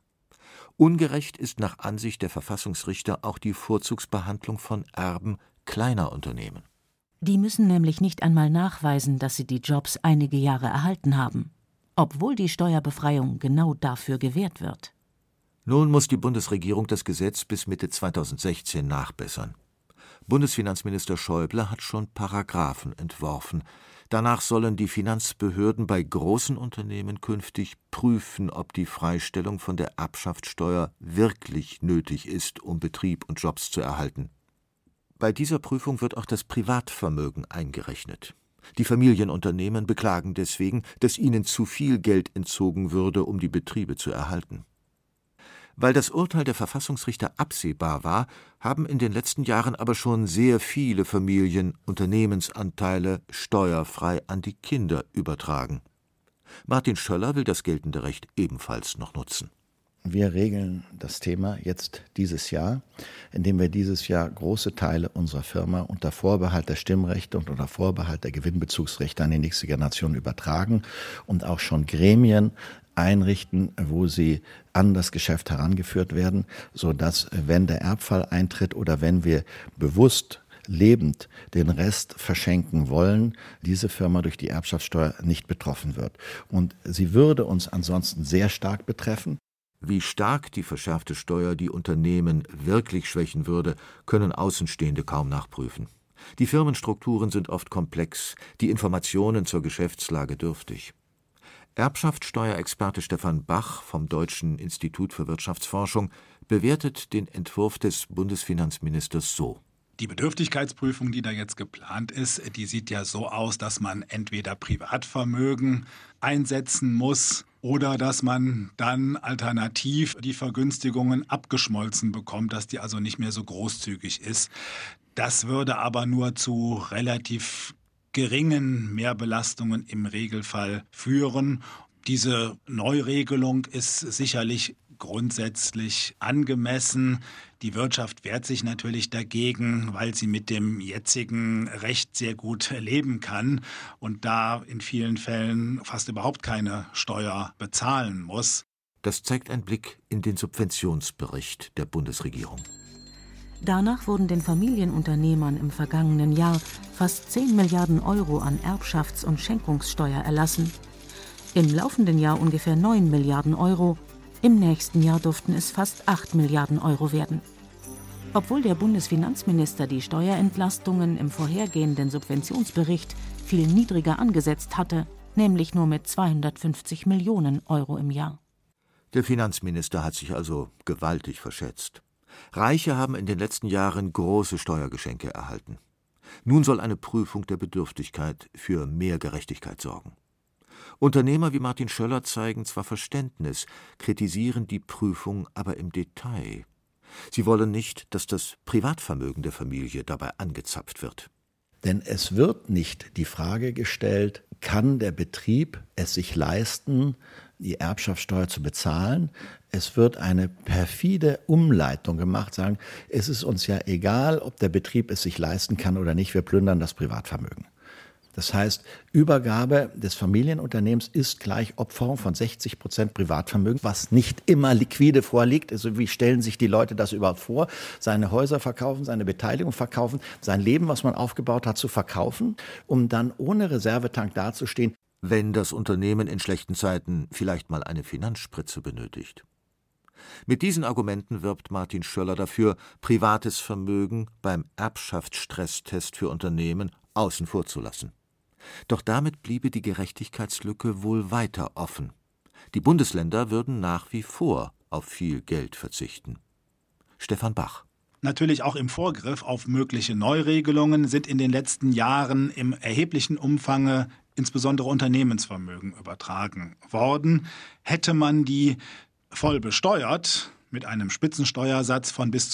Speaker 5: Ungerecht ist nach Ansicht der Verfassungsrichter auch die Vorzugsbehandlung von Erben kleiner Unternehmen.
Speaker 4: Die müssen nämlich nicht einmal nachweisen, dass sie die Jobs einige Jahre erhalten haben, obwohl die Steuerbefreiung genau dafür gewährt wird.
Speaker 5: Nun muss die Bundesregierung das Gesetz bis Mitte 2016 nachbessern. Bundesfinanzminister Schäuble hat schon Paragraphen entworfen. Danach sollen die Finanzbehörden bei großen Unternehmen künftig prüfen, ob die Freistellung von der Erbschaftssteuer wirklich nötig ist, um Betrieb und Jobs zu erhalten. Bei dieser Prüfung wird auch das Privatvermögen eingerechnet. Die Familienunternehmen beklagen deswegen, dass ihnen zu viel Geld entzogen würde, um die Betriebe zu erhalten. Weil das Urteil der Verfassungsrichter absehbar war, haben in den letzten Jahren aber schon sehr viele Familien Unternehmensanteile steuerfrei an die Kinder übertragen. Martin Schöller will das geltende Recht ebenfalls noch nutzen.
Speaker 16: Wir regeln das Thema jetzt dieses Jahr, indem wir dieses Jahr große Teile unserer Firma unter Vorbehalt der Stimmrechte und unter Vorbehalt der Gewinnbezugsrechte an die nächste Generation übertragen und auch schon Gremien einrichten, wo sie an das Geschäft herangeführt werden, sodass, wenn der Erbfall eintritt oder wenn wir bewusst lebend den Rest verschenken wollen, diese Firma durch die Erbschaftssteuer nicht betroffen wird. Und sie würde uns ansonsten sehr stark betreffen.
Speaker 5: Wie stark die verschärfte Steuer die Unternehmen wirklich schwächen würde, können Außenstehende kaum nachprüfen. Die Firmenstrukturen sind oft komplex, die Informationen zur Geschäftslage dürftig. Erbschaftssteuerexperte Stefan Bach vom Deutschen Institut für Wirtschaftsforschung bewertet den Entwurf des Bundesfinanzministers so:
Speaker 12: Die Bedürftigkeitsprüfung, die da jetzt geplant ist, die sieht ja so aus, dass man entweder Privatvermögen einsetzen muss oder dass man dann alternativ die Vergünstigungen abgeschmolzen bekommt, dass die also nicht mehr so großzügig ist. Das würde aber nur zu relativ geringen Mehrbelastungen im Regelfall führen. Diese Neuregelung ist sicherlich grundsätzlich angemessen. Die Wirtschaft wehrt sich natürlich dagegen, weil sie mit dem jetzigen Recht sehr gut leben kann und da in vielen Fällen fast überhaupt keine Steuer bezahlen muss.
Speaker 5: Das zeigt ein Blick in den Subventionsbericht der Bundesregierung.
Speaker 4: Danach wurden den Familienunternehmern im vergangenen Jahr fast 10 Milliarden € an Erbschafts- und Schenkungssteuer erlassen. Im laufenden Jahr ungefähr 9 Milliarden €. Im nächsten Jahr dürften es fast 8 Milliarden € werden. Obwohl der Bundesfinanzminister die Steuerentlastungen im vorhergehenden Subventionsbericht viel niedriger angesetzt hatte, nämlich nur mit 250 Millionen € im Jahr.
Speaker 5: Der Finanzminister hat sich also gewaltig verschätzt. Reiche haben in den letzten Jahren große Steuergeschenke erhalten. Nun soll eine Prüfung der Bedürftigkeit für mehr Gerechtigkeit sorgen. Unternehmer wie Martin Schöller zeigen zwar Verständnis, kritisieren die Prüfung aber im Detail. Sie wollen nicht, dass das Privatvermögen der Familie dabei angezapft wird.
Speaker 16: Denn es wird nicht die Frage gestellt, kann der Betrieb es sich leisten, die Erbschaftssteuer zu bezahlen? Es wird eine perfide Umleitung gemacht, sagen, es ist uns ja egal, ob der Betrieb es sich leisten kann oder nicht, wir plündern das Privatvermögen. Das heißt, Übergabe des Familienunternehmens ist gleich Opferung von 60% Privatvermögen, was nicht immer liquide vorliegt. Also wie stellen sich die Leute das überhaupt vor? Seine Häuser verkaufen, seine Beteiligung verkaufen, sein Leben, was man aufgebaut hat, zu verkaufen, um dann ohne Reservetank dazustehen.
Speaker 5: Wenn das Unternehmen in schlechten Zeiten vielleicht mal eine Finanzspritze benötigt. Mit diesen Argumenten wirbt Martin Schöller dafür, privates Vermögen beim Erbschaftsstresstest für Unternehmen außen vor zu lassen. Doch damit bliebe die Gerechtigkeitslücke wohl weiter offen. Die Bundesländer würden nach wie vor auf viel Geld verzichten. Stefan Bach.
Speaker 12: Natürlich auch im Vorgriff auf mögliche Neuregelungen sind in den letzten Jahren im erheblichen Umfang insbesondere Unternehmensvermögen übertragen worden. Hätte man die voll besteuert, mit einem Spitzensteuersatz von bis zu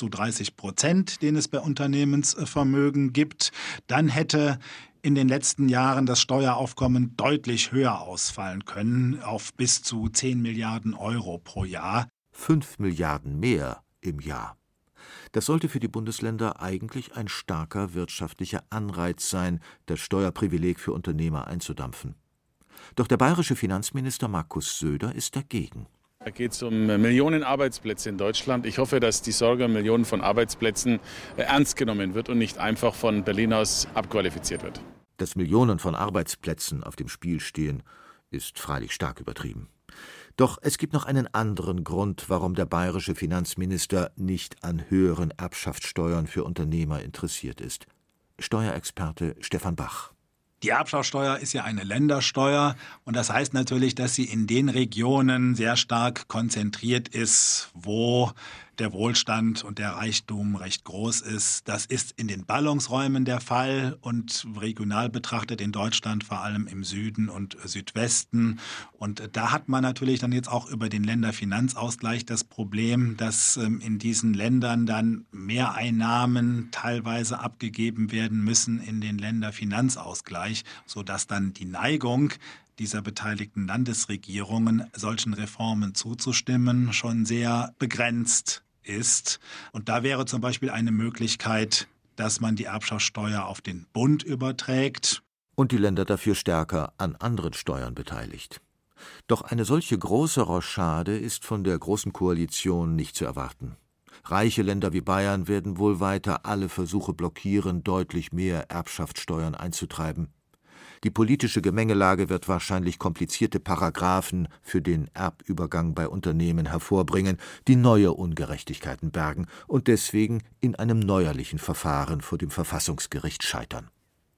Speaker 12: 30%, den es bei Unternehmensvermögen gibt, dann hätte in den letzten Jahren das Steueraufkommen deutlich höher ausfallen können, auf bis zu 10 Milliarden Euro pro Jahr.
Speaker 5: 5 Milliarden mehr im Jahr. Das sollte für die Bundesländer eigentlich ein starker wirtschaftlicher Anreiz sein, das Steuerprivileg für Unternehmer einzudampfen. Doch der bayerische Finanzminister Markus Söder ist dagegen.
Speaker 20: Da geht es um Millionen Arbeitsplätze in Deutschland. Ich hoffe, dass die Sorge um Millionen von Arbeitsplätzen ernst genommen wird und nicht einfach von Berlin aus abqualifiziert wird.
Speaker 5: Dass Millionen von Arbeitsplätzen auf dem Spiel stehen, ist freilich stark übertrieben. Doch es gibt noch einen anderen Grund, warum der bayerische Finanzminister nicht an höheren Erbschaftssteuern für Unternehmer interessiert ist. Steuerexperte Stefan Bach.
Speaker 12: Die Erbschaftssteuer ist ja eine Ländersteuer und das heißt natürlich, dass sie in den Regionen sehr stark konzentriert ist, wo der Wohlstand und der Reichtum recht groß ist. Das ist in den Ballungsräumen der Fall und regional betrachtet in Deutschland vor allem im Süden und Südwesten. Und da hat man natürlich dann jetzt auch über den Länderfinanzausgleich das Problem, dass in diesen Ländern dann Mehreinnahmen teilweise abgegeben werden müssen in den Länderfinanzausgleich, sodass dann die Neigung dieser beteiligten Landesregierungen, solchen Reformen zuzustimmen, schon sehr begrenzt ist. Und da wäre zum Beispiel eine Möglichkeit, dass man die Erbschaftssteuer auf den Bund überträgt.
Speaker 5: Und die Länder dafür stärker an anderen Steuern beteiligt. Doch eine solche große Rochade ist von der Großen Koalition nicht zu erwarten. Reiche Länder wie Bayern werden wohl weiter alle Versuche blockieren, deutlich mehr Erbschaftssteuern einzutreiben. Die politische Gemengelage wird wahrscheinlich komplizierte Paragraphen für den Erbübergang bei Unternehmen hervorbringen, die neue Ungerechtigkeiten bergen und deswegen in einem neuerlichen Verfahren vor dem Verfassungsgericht scheitern.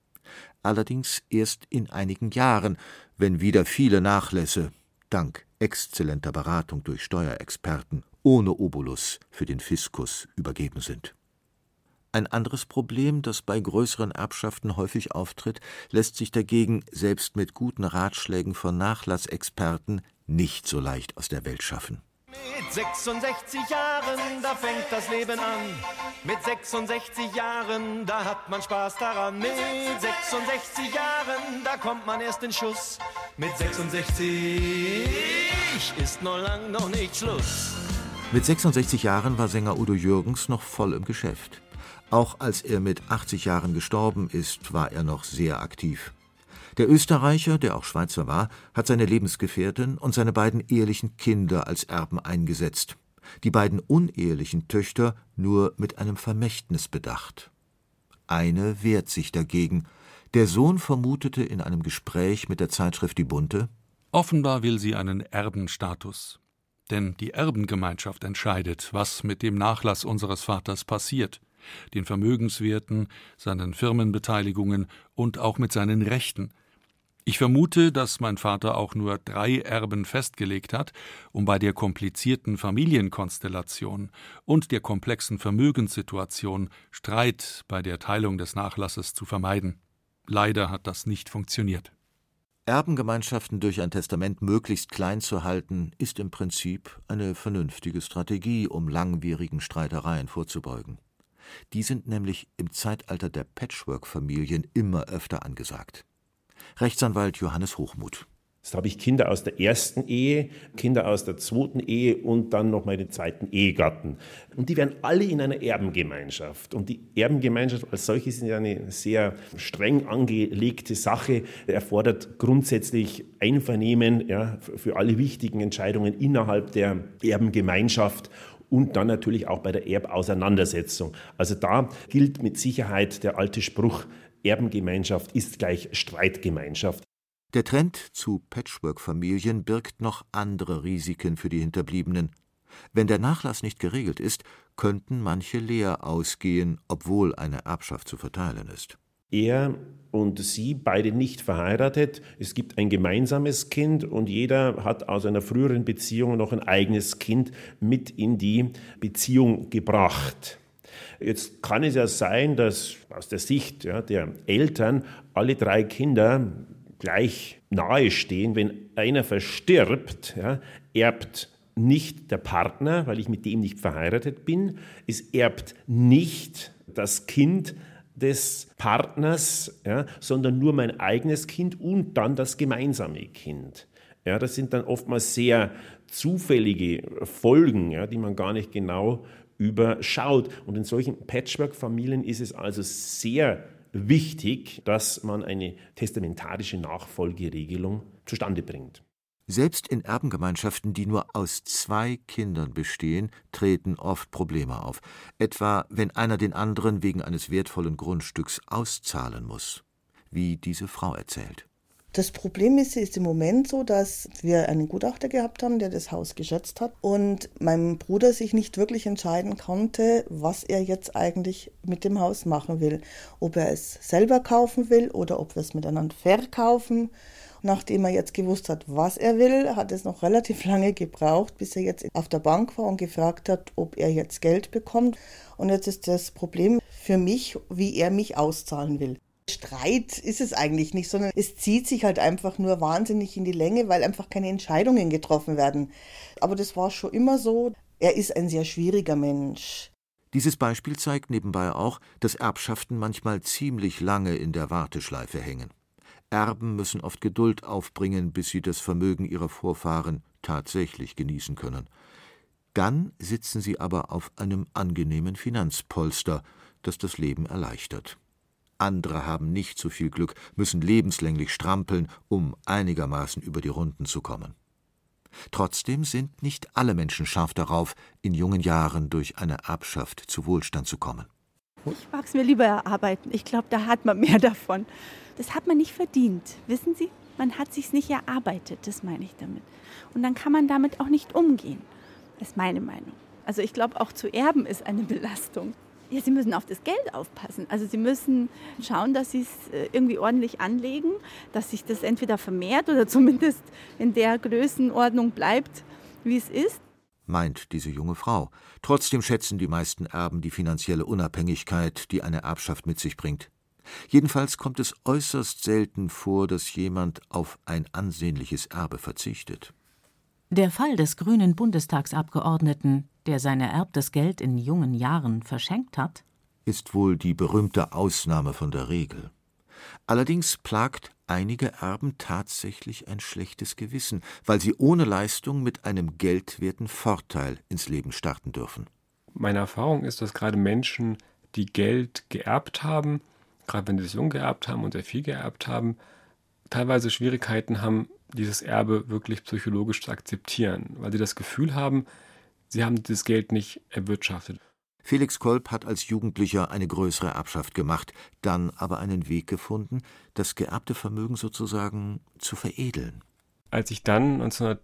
Speaker 5: Allerdings erst in einigen Jahren, wenn wieder viele Nachlässe, dank exzellenter Beratung durch Steuerexperten, ohne Obolus für den Fiskus übergeben sind. Ein anderes Problem, das bei größeren Erbschaften häufig auftritt, lässt sich dagegen selbst mit guten Ratschlägen von Nachlassexperten nicht so leicht aus der Welt schaffen.
Speaker 21: Mit 66 Jahren, da fängt das Leben an. Mit 66 Jahren, da hat man Spaß daran. Mit 66 Jahren, da kommt man erst in Schuss. Mit 66 ist noch lang noch nicht Schluss.
Speaker 5: Mit 66 Jahren war Sänger Udo Jürgens noch voll im Geschäft. Auch als er mit 80 Jahren gestorben ist, war er noch sehr aktiv. Der Österreicher, der auch Schweizer war, hat seine Lebensgefährtin und seine beiden ehelichen Kinder als Erben eingesetzt. Die beiden unehelichen Töchter nur mit einem Vermächtnis bedacht. Eine wehrt sich dagegen. Der Sohn vermutete in einem Gespräch mit der Zeitschrift Die Bunte:
Speaker 22: Offenbar will sie einen Erbenstatus. Denn die Erbengemeinschaft entscheidet, was mit dem Nachlass unseres Vaters passiert, den Vermögenswerten, seinen Firmenbeteiligungen und auch mit seinen Rechten. Ich vermute, dass mein Vater auch nur 3 Erben festgelegt hat, um bei der komplizierten Familienkonstellation und der komplexen Vermögenssituation Streit bei der Teilung des Nachlasses zu vermeiden. Leider hat das nicht funktioniert.
Speaker 5: Erbengemeinschaften durch ein Testament möglichst klein zu halten, ist im Prinzip eine vernünftige Strategie, um langwierigen Streitereien vorzubeugen. Die sind nämlich im Zeitalter der Patchwork-Familien immer öfter angesagt. Rechtsanwalt Johannes Hochmuth.
Speaker 6: Jetzt habe ich Kinder aus der ersten Ehe, Kinder aus der zweiten Ehe und dann noch meinen zweiten Ehegatten. Und die werden alle in einer Erbengemeinschaft. Und die Erbengemeinschaft als solche ist ja eine sehr streng angelegte Sache, erfordert grundsätzlich Einvernehmen, ja, für alle wichtigen Entscheidungen innerhalb der Erbengemeinschaft. Und dann natürlich auch bei der Erbauseinandersetzung. Also da gilt mit Sicherheit der alte Spruch, Erbengemeinschaft ist gleich Streitgemeinschaft.
Speaker 5: Der Trend zu Patchwork-Familien birgt noch andere Risiken für die Hinterbliebenen. Wenn der Nachlass nicht geregelt ist, könnten manche leer ausgehen, obwohl eine Erbschaft zu verteilen ist.
Speaker 6: Er und sie, beide nicht verheiratet. Es gibt ein gemeinsames Kind und jeder hat aus einer früheren Beziehung noch ein eigenes Kind mit in die Beziehung gebracht. Jetzt kann es ja sein, dass aus der Sicht der Eltern alle 3 Kinder gleich nahe stehen. Wenn einer verstirbt, erbt nicht der Partner, weil ich mit dem nicht verheiratet bin. Es erbt nicht das Kind des Partners, sondern nur mein eigenes Kind und dann das gemeinsame Kind. Ja, das sind dann oftmals sehr zufällige Folgen, die man gar nicht genau überschaut. Und in solchen Patchwork-Familien ist es also sehr wichtig, dass man eine testamentarische Nachfolgeregelung zustande bringt.
Speaker 5: Selbst in Erbengemeinschaften, die nur aus 2 Kindern bestehen, treten oft Probleme auf. Etwa, wenn einer den anderen wegen eines wertvollen Grundstücks auszahlen muss, wie diese Frau erzählt.
Speaker 1: Das Problem ist im Moment so, dass wir einen Gutachter gehabt haben, der das Haus geschätzt hat und mein Bruder sich nicht wirklich entscheiden konnte, was er jetzt eigentlich mit dem Haus machen will. Ob er es selber kaufen will oder ob wir es miteinander verkaufen. Nachdem er jetzt gewusst hat, was er will, hat es noch relativ lange gebraucht, bis er jetzt auf der Bank war und gefragt hat, ob er jetzt Geld bekommt. Und jetzt ist das Problem für mich, wie er mich auszahlen will. Streit ist es eigentlich nicht, sondern es zieht sich halt einfach nur wahnsinnig in die Länge, weil einfach keine Entscheidungen getroffen werden. Aber das war schon immer so. Er ist ein sehr schwieriger Mensch.
Speaker 5: Dieses Beispiel zeigt nebenbei auch, dass Erbschaften manchmal ziemlich lange in der Warteschleife hängen. Erben müssen oft Geduld aufbringen, bis sie das Vermögen ihrer Vorfahren tatsächlich genießen können. Dann sitzen sie aber auf einem angenehmen Finanzpolster, das das Leben erleichtert. Andere haben nicht so viel Glück, müssen lebenslänglich strampeln, um einigermaßen über die Runden zu kommen. Trotzdem sind nicht alle Menschen scharf darauf, in jungen Jahren durch eine Erbschaft zu Wohlstand zu kommen.
Speaker 2: Ich mag es mir lieber erarbeiten. Ich glaube, da hat man mehr davon. Das hat man nicht verdient, wissen Sie? Man hat sich's nicht erarbeitet, das meine ich damit. Und dann kann man damit auch nicht umgehen. Das ist meine Meinung. Also ich glaube, auch zu erben ist eine Belastung. Ja, Sie müssen auf das Geld aufpassen. Also Sie müssen schauen, dass Sie es irgendwie ordentlich anlegen, dass sich das entweder vermehrt oder zumindest in der Größenordnung bleibt, wie es ist.
Speaker 5: Meint diese junge Frau. Trotzdem schätzen die meisten Erben die finanzielle Unabhängigkeit, die eine Erbschaft mit sich bringt. Jedenfalls kommt es äußerst selten vor, dass jemand auf ein ansehnliches Erbe verzichtet.
Speaker 4: Der Fall des grünen Bundestagsabgeordneten, der sein ererbtes Geld in jungen Jahren verschenkt hat,
Speaker 5: ist wohl die berühmte Ausnahme von der Regel. Allerdings plagt einige Erben tatsächlich ein schlechtes Gewissen, weil sie ohne Leistung mit einem geldwerten Vorteil ins Leben starten dürfen.
Speaker 23: Meine Erfahrung ist, dass gerade Menschen, die Geld geerbt haben, gerade wenn sie es jung geerbt haben und sehr viel geerbt haben, teilweise Schwierigkeiten haben, dieses Erbe wirklich psychologisch zu akzeptieren, weil sie das Gefühl haben, sie haben das Geld nicht erwirtschaftet.
Speaker 5: Felix Kolb hat als Jugendlicher eine größere Erbschaft gemacht, dann aber einen Weg gefunden, das geerbte Vermögen sozusagen zu veredeln.
Speaker 23: Als ich dann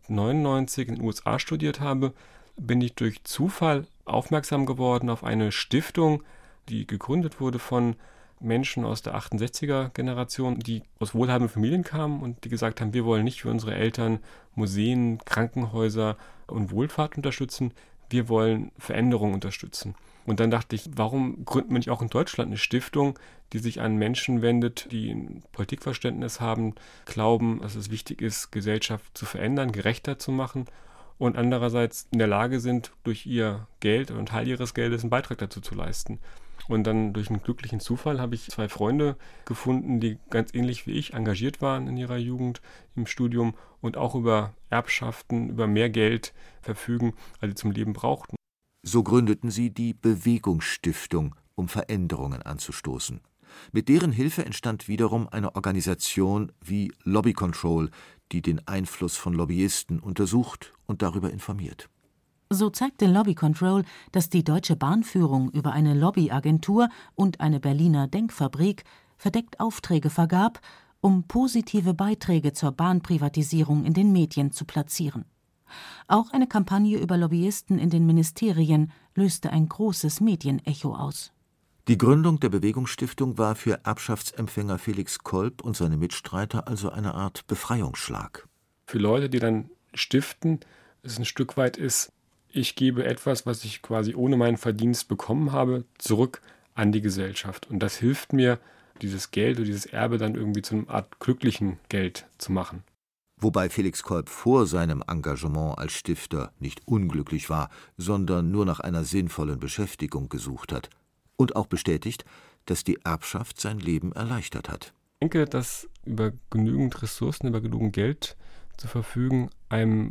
Speaker 23: 1999 in den USA studiert habe, bin ich durch Zufall aufmerksam geworden auf eine Stiftung, die gegründet wurde von Menschen aus der 68er-Generation, die aus wohlhabenden Familien kamen und die gesagt haben, wir wollen nicht für unsere Eltern Museen, Krankenhäuser und Wohlfahrt unterstützen, wir wollen Veränderung unterstützen. Und dann dachte ich, warum gründen wir nicht auch in Deutschland eine Stiftung, die sich an Menschen wendet, die ein Politikverständnis haben, glauben, dass es wichtig ist, Gesellschaft zu verändern, gerechter zu machen und andererseits in der Lage sind, durch ihr Geld und Teil ihres Geldes einen Beitrag dazu zu leisten. Und dann durch einen glücklichen Zufall habe ich 2 Freunde gefunden, die ganz ähnlich wie ich engagiert waren in ihrer Jugend im Studium und auch über Erbschaften, über mehr Geld verfügen, als sie zum Leben brauchten.
Speaker 5: So gründeten sie die Bewegungsstiftung, um Veränderungen anzustoßen. Mit deren Hilfe entstand wiederum eine Organisation wie Lobby Control, die den Einfluss von Lobbyisten untersucht und darüber informiert.
Speaker 4: So zeigte Lobby Control, dass die Deutsche Bahnführung über eine Lobbyagentur und eine Berliner Denkfabrik verdeckt Aufträge vergab, um positive Beiträge zur Bahnprivatisierung in den Medien zu platzieren. Auch eine Kampagne über Lobbyisten in den Ministerien löste ein großes Medienecho aus.
Speaker 5: Die Gründung der Bewegungsstiftung war für Erbschaftsempfänger Felix Kolb und seine Mitstreiter also eine Art Befreiungsschlag.
Speaker 23: Für Leute, die dann stiften, es ein Stück weit ist, ich gebe etwas, was ich quasi ohne meinen Verdienst bekommen habe, zurück an die Gesellschaft. Und das hilft mir, dieses Geld oder dieses Erbe dann irgendwie zu einer Art glücklichen Geld zu machen.
Speaker 5: Wobei Felix Kolb vor seinem Engagement als Stifter nicht unglücklich war, sondern nur nach einer sinnvollen Beschäftigung gesucht hat. Und auch bestätigt, dass die Erbschaft sein Leben erleichtert hat.
Speaker 23: Ich denke, dass über genügend Ressourcen, über genügend Geld zu verfügen, einem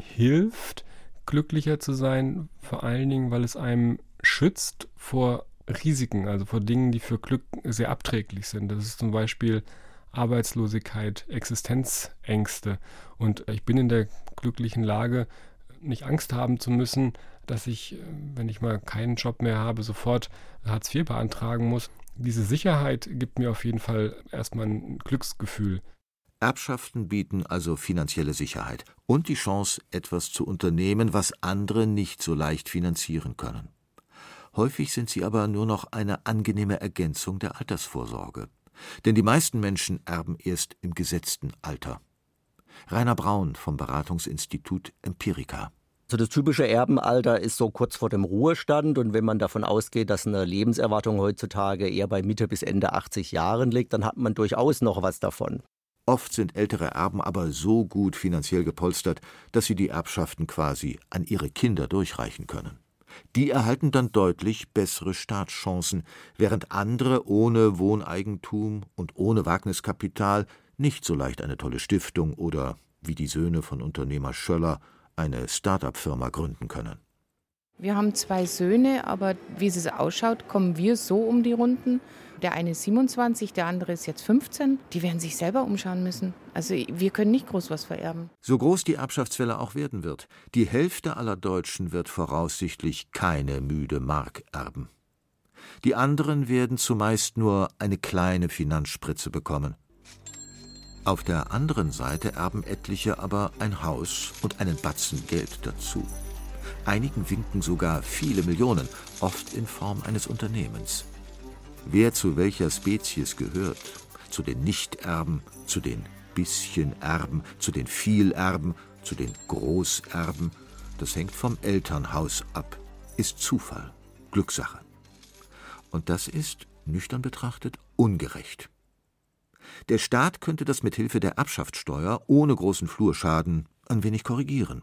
Speaker 23: hilft, glücklicher zu sein, vor allen Dingen, weil es einem schützt vor Risiken, also vor Dingen, die für Glück sehr abträglich sind. Das ist zum Beispiel Arbeitslosigkeit, Existenzängste. Und ich bin in der glücklichen Lage, nicht Angst haben zu müssen, dass ich, wenn ich mal keinen Job mehr habe, sofort Hartz IV beantragen muss. Diese Sicherheit gibt mir auf jeden Fall erstmal ein Glücksgefühl.
Speaker 5: Erbschaften bieten also finanzielle Sicherheit und die Chance, etwas zu unternehmen, was andere nicht so leicht finanzieren können. Häufig sind sie aber nur noch eine angenehme Ergänzung der Altersvorsorge. Denn die meisten Menschen erben erst im gesetzten Alter. Rainer Braun vom Beratungsinstitut Empirica.
Speaker 3: Also das typische Erbenalter ist so kurz vor dem Ruhestand, und wenn man davon ausgeht, dass eine Lebenserwartung heutzutage eher bei Mitte bis Ende 80 Jahren liegt, dann hat man durchaus noch was davon.
Speaker 5: Oft sind ältere Erben aber so gut finanziell gepolstert, dass sie die Erbschaften quasi an ihre Kinder durchreichen können. Die erhalten dann deutlich bessere Startchancen, während andere ohne Wohneigentum und ohne Wagniskapital nicht so leicht eine tolle Stiftung oder, wie die Söhne von Unternehmer Schöller, eine Start-up-Firma gründen können.
Speaker 7: Wir haben 2 Söhne, aber wie es ausschaut, kommen wir so um die Runden. Der eine ist 27, der andere ist jetzt 15. Die werden sich selber umschauen müssen. Also wir können nicht groß was vererben.
Speaker 5: So groß die Erbschaftswelle auch werden wird, die Hälfte aller Deutschen wird voraussichtlich keine müde Mark erben. Die anderen werden zumeist nur eine kleine Finanzspritze bekommen. Auf der anderen Seite erben etliche aber ein Haus und einen Batzen Geld dazu. Einigen winken sogar viele Millionen, oft in Form eines Unternehmens. Wer zu welcher Spezies gehört, zu den Nichterben, zu den Bisschen-Erben, zu den Vielerben, zu den Großerben, das hängt vom Elternhaus ab, ist Zufall, Glückssache. Und das ist, nüchtern betrachtet, ungerecht. Der Staat könnte das mit Hilfe der Erbschaftssteuer ohne großen Flurschaden ein wenig korrigieren.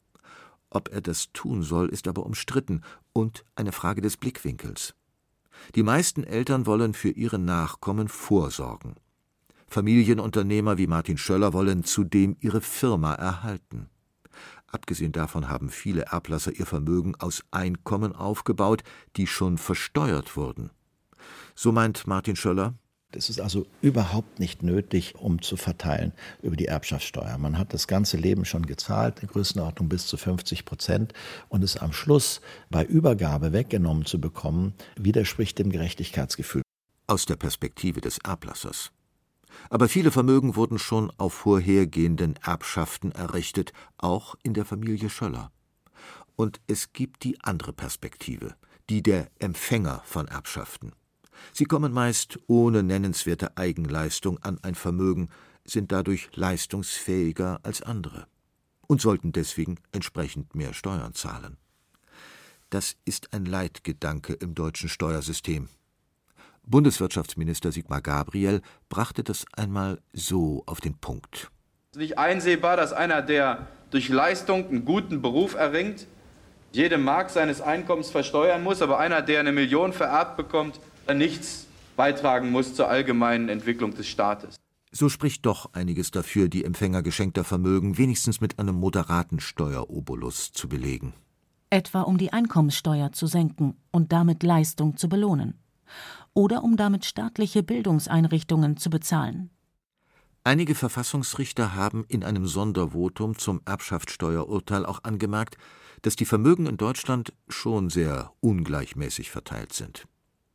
Speaker 5: Ob er das tun soll, ist aber umstritten und eine Frage des Blickwinkels. Die meisten Eltern wollen für ihre Nachkommen vorsorgen. Familienunternehmer wie Martin Schöller wollen zudem ihre Firma erhalten. Abgesehen davon haben viele Erblasser ihr Vermögen aus Einkommen aufgebaut, die schon versteuert wurden. So meint Martin Schöller:
Speaker 16: Es ist also überhaupt nicht nötig, um zu verteilen über die Erbschaftssteuer. Man hat das ganze Leben schon gezahlt, in Größenordnung bis zu 50%. Und es am Schluss bei Übergabe weggenommen zu bekommen, widerspricht dem Gerechtigkeitsgefühl.
Speaker 5: Aus der Perspektive des Erblassers. Aber viele Vermögen wurden schon auf vorhergehenden Erbschaften errichtet, auch in der Familie Schöller. Und es gibt die andere Perspektive, die der Empfänger von Erbschaften. Sie kommen meist ohne nennenswerte Eigenleistung an ein Vermögen, sind dadurch leistungsfähiger als andere und sollten deswegen entsprechend mehr Steuern zahlen. Das ist ein Leitgedanke im deutschen Steuersystem. Bundeswirtschaftsminister Sigmar Gabriel brachte das einmal so auf den Punkt.
Speaker 8: Es ist nicht einsehbar, dass einer, der durch Leistung einen guten Beruf erringt, jede Mark seines Einkommens versteuern muss, aber einer, der 1 Million vererbt bekommt, nichts beitragen muss zur allgemeinen Entwicklung des Staates.
Speaker 5: So spricht doch einiges dafür, die Empfänger geschenkter Vermögen wenigstens mit einem moderaten Steuerobolus zu belegen.
Speaker 4: Etwa um die Einkommenssteuer zu senken und damit Leistung zu belohnen. Oder um damit staatliche Bildungseinrichtungen zu bezahlen.
Speaker 5: Einige Verfassungsrichter haben in einem Sondervotum zum Erbschaftssteuerurteil auch angemerkt, dass die Vermögen in Deutschland schon sehr ungleichmäßig verteilt sind.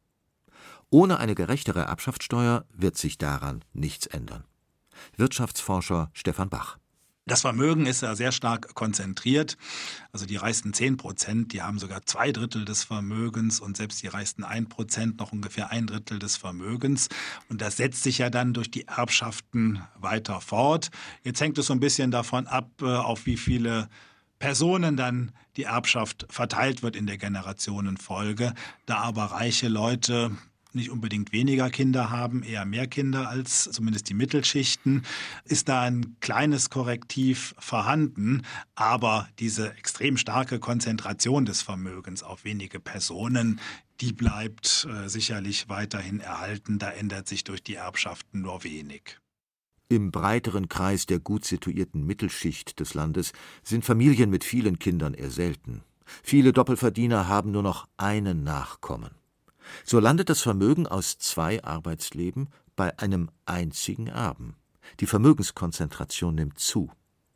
Speaker 5: Ohne eine gerechtere Erbschaftssteuer wird sich daran nichts ändern. Wirtschaftsforscher Stefan Bach.
Speaker 12: Das Vermögen ist ja sehr stark konzentriert. Also die reichsten 10%, die haben sogar 2/3 des Vermögens und selbst die reichsten 1% noch ungefähr 1/3 des Vermögens. Und das setzt sich ja dann durch die Erbschaften weiter fort. Jetzt hängt es so ein bisschen davon ab, auf wie viele Personen dann die Erbschaft verteilt wird in der Generationenfolge. Da aber reiche Leute nicht unbedingt weniger Kinder haben, eher mehr Kinder als zumindest die Mittelschichten, ist da ein kleines Korrektiv vorhanden. Aber diese extrem starke Konzentration des Vermögens auf wenige Personen, die bleibt sicherlich weiterhin erhalten. Da ändert sich durch die Erbschaften nur wenig.
Speaker 5: Im breiteren Kreis der gut situierten Mittelschicht des Landes sind Familien mit vielen Kindern eher selten. Viele Doppelverdiener haben nur noch einen Nachkommen. So landet das Vermögen aus 2 Arbeitsleben bei einem einzigen Erben. Die Vermögenskonzentration nimmt zu.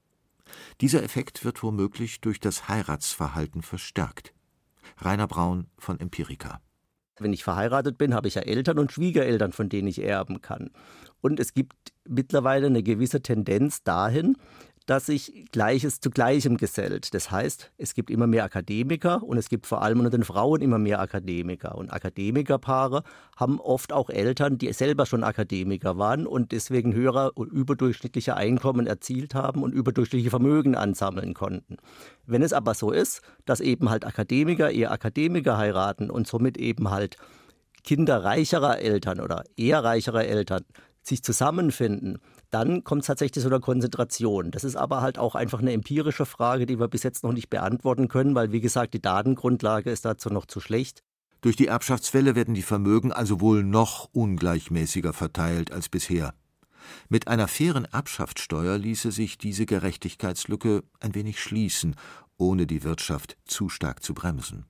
Speaker 5: Dieser Effekt wird womöglich durch das Heiratsverhalten verstärkt. Rainer Braun von Empirica.
Speaker 3: Wenn ich verheiratet bin, habe ich ja Eltern und Schwiegereltern, von denen ich erben kann. Und es gibt mittlerweile eine gewisse Tendenz dahin, dass sich Gleiches zu Gleichem gesellt. Das heißt, es gibt immer mehr Akademiker und es gibt vor allem unter den Frauen immer mehr Akademiker. Und Akademikerpaare haben oft auch Eltern, die selber schon Akademiker waren und deswegen höhere und überdurchschnittliche Einkommen erzielt haben und überdurchschnittliche Vermögen ansammeln konnten. Wenn es aber so ist, dass eben halt Akademiker eher Akademiker heiraten und somit eben halt Kinder reicherer Eltern oder eher reicherer Eltern sich zusammenfinden, dann kommt es tatsächlich zu einer Konzentration. Das ist aber halt auch einfach eine empirische Frage, die wir bis jetzt noch nicht beantworten können, weil, wie gesagt, die Datengrundlage ist dazu noch zu schlecht.
Speaker 5: Durch die Erbschaftswelle werden die Vermögen also wohl noch ungleichmäßiger verteilt als bisher. Mit einer fairen Erbschaftssteuer ließe sich diese Gerechtigkeitslücke ein wenig schließen, ohne die Wirtschaft zu stark zu bremsen.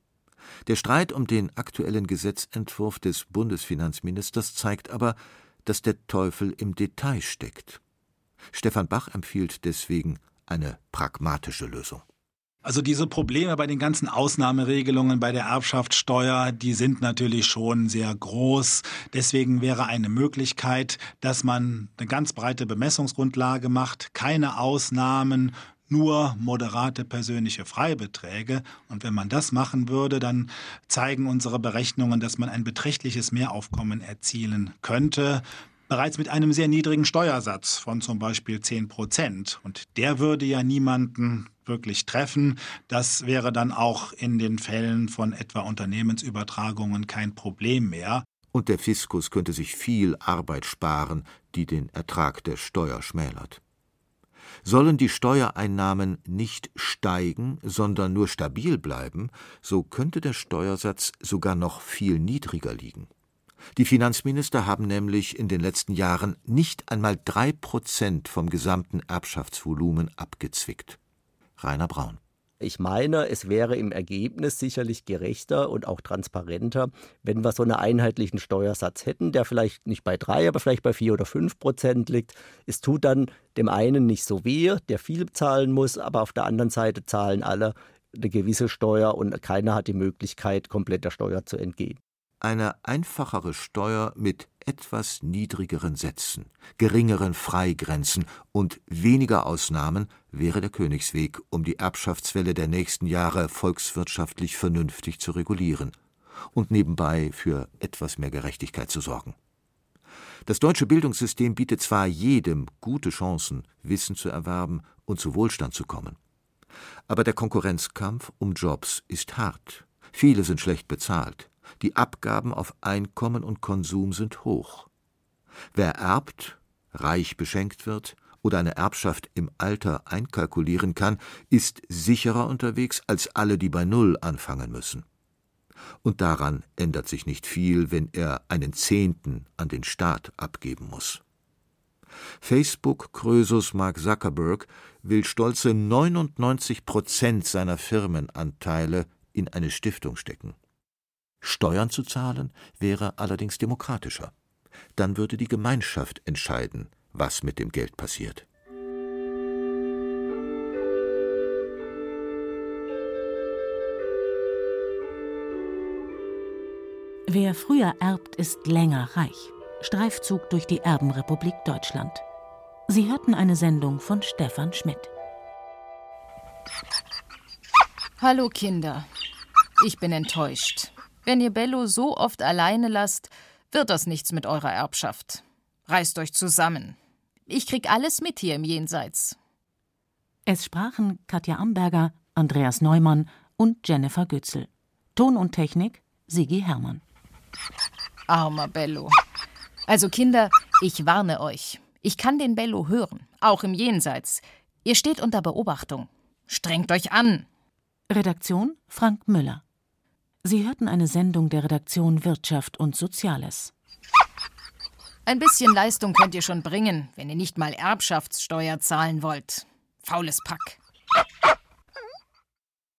Speaker 5: Der Streit um den aktuellen Gesetzentwurf des Bundesfinanzministers zeigt aber, dass der Teufel im Detail steckt. Stefan Bach empfiehlt deswegen eine pragmatische Lösung.
Speaker 12: Also diese Probleme bei den ganzen Ausnahmeregelungen bei der Erbschaftssteuer, die sind natürlich schon sehr groß. Deswegen wäre eine Möglichkeit, dass man eine ganz breite Bemessungsgrundlage macht, keine Ausnahmen, nur moderate persönliche Freibeträge. Und wenn man das machen würde, dann zeigen unsere Berechnungen, dass man ein beträchtliches Mehraufkommen erzielen könnte, bereits mit einem sehr niedrigen Steuersatz von zum Beispiel 10%. Und der würde ja niemanden wirklich treffen. Das wäre dann auch in den Fällen von etwa Unternehmensübertragungen kein Problem mehr.
Speaker 5: Und der Fiskus könnte sich viel Arbeit sparen, die den Ertrag der Steuer schmälert. Sollen die Steuereinnahmen nicht steigen, sondern nur stabil bleiben, so könnte der Steuersatz sogar noch viel niedriger liegen. Die Finanzminister haben nämlich in den letzten Jahren nicht einmal 3% vom gesamten Erbschaftsvolumen abgezwickt. Rainer Braun.
Speaker 3: Ich meine, es wäre im Ergebnis sicherlich gerechter und auch transparenter, wenn wir so einen einheitlichen Steuersatz hätten, der vielleicht nicht bei 3, aber vielleicht bei 4 oder 5% liegt. Es tut dann dem einen nicht so weh, der viel zahlen muss, aber auf der anderen Seite zahlen alle eine gewisse Steuer und keiner hat die Möglichkeit, komplett der Steuer zu entgehen.
Speaker 5: Eine einfachere Steuer mit etwas niedrigeren Sätzen, geringeren Freigrenzen und weniger Ausnahmen wäre der Königsweg, um die Erbschaftswelle der nächsten Jahre volkswirtschaftlich vernünftig zu regulieren und nebenbei für etwas mehr Gerechtigkeit zu sorgen. Das deutsche Bildungssystem bietet zwar jedem gute Chancen, Wissen zu erwerben und zu Wohlstand zu kommen. Aber der Konkurrenzkampf um Jobs ist hart. Viele sind schlecht bezahlt. Die Abgaben auf Einkommen und Konsum sind hoch. Wer erbt, reich beschenkt wird oder eine Erbschaft im Alter einkalkulieren kann, ist sicherer unterwegs als alle, die bei Null anfangen müssen. Und daran ändert sich nicht viel, wenn er einen Zehnten an den Staat abgeben muss. Facebook-Krösus Mark Zuckerberg will stolze 99% seiner Firmenanteile in eine Stiftung stecken. Steuern zu zahlen wäre allerdings demokratischer. Dann würde die Gemeinschaft entscheiden, was mit dem Geld passiert.
Speaker 4: Wer früher erbt, ist länger reich. Streifzug durch die Erbenrepublik Deutschland. Sie hörten eine Sendung von Stefan Schmidt.
Speaker 9: Hallo Kinder, ich bin enttäuscht. Wenn ihr Bello so oft alleine lasst, wird das nichts mit eurer Erbschaft. Reißt euch zusammen. Ich krieg alles mit hier im Jenseits.
Speaker 4: Es sprachen Katja Amberger, Andreas Neumann und Jennifer Gützel. Ton und Technik Sigi Hermann.
Speaker 9: Armer Bello. Also Kinder, ich warne euch. Ich kann den Bello hören, auch im Jenseits. Ihr steht unter Beobachtung. Strengt euch an.
Speaker 4: Redaktion Frank Müller. Sie hörten eine Sendung der Redaktion Wirtschaft und Soziales.
Speaker 9: Ein bisschen Leistung könnt ihr schon bringen, wenn ihr nicht mal Erbschaftssteuer zahlen wollt. Faules Pack.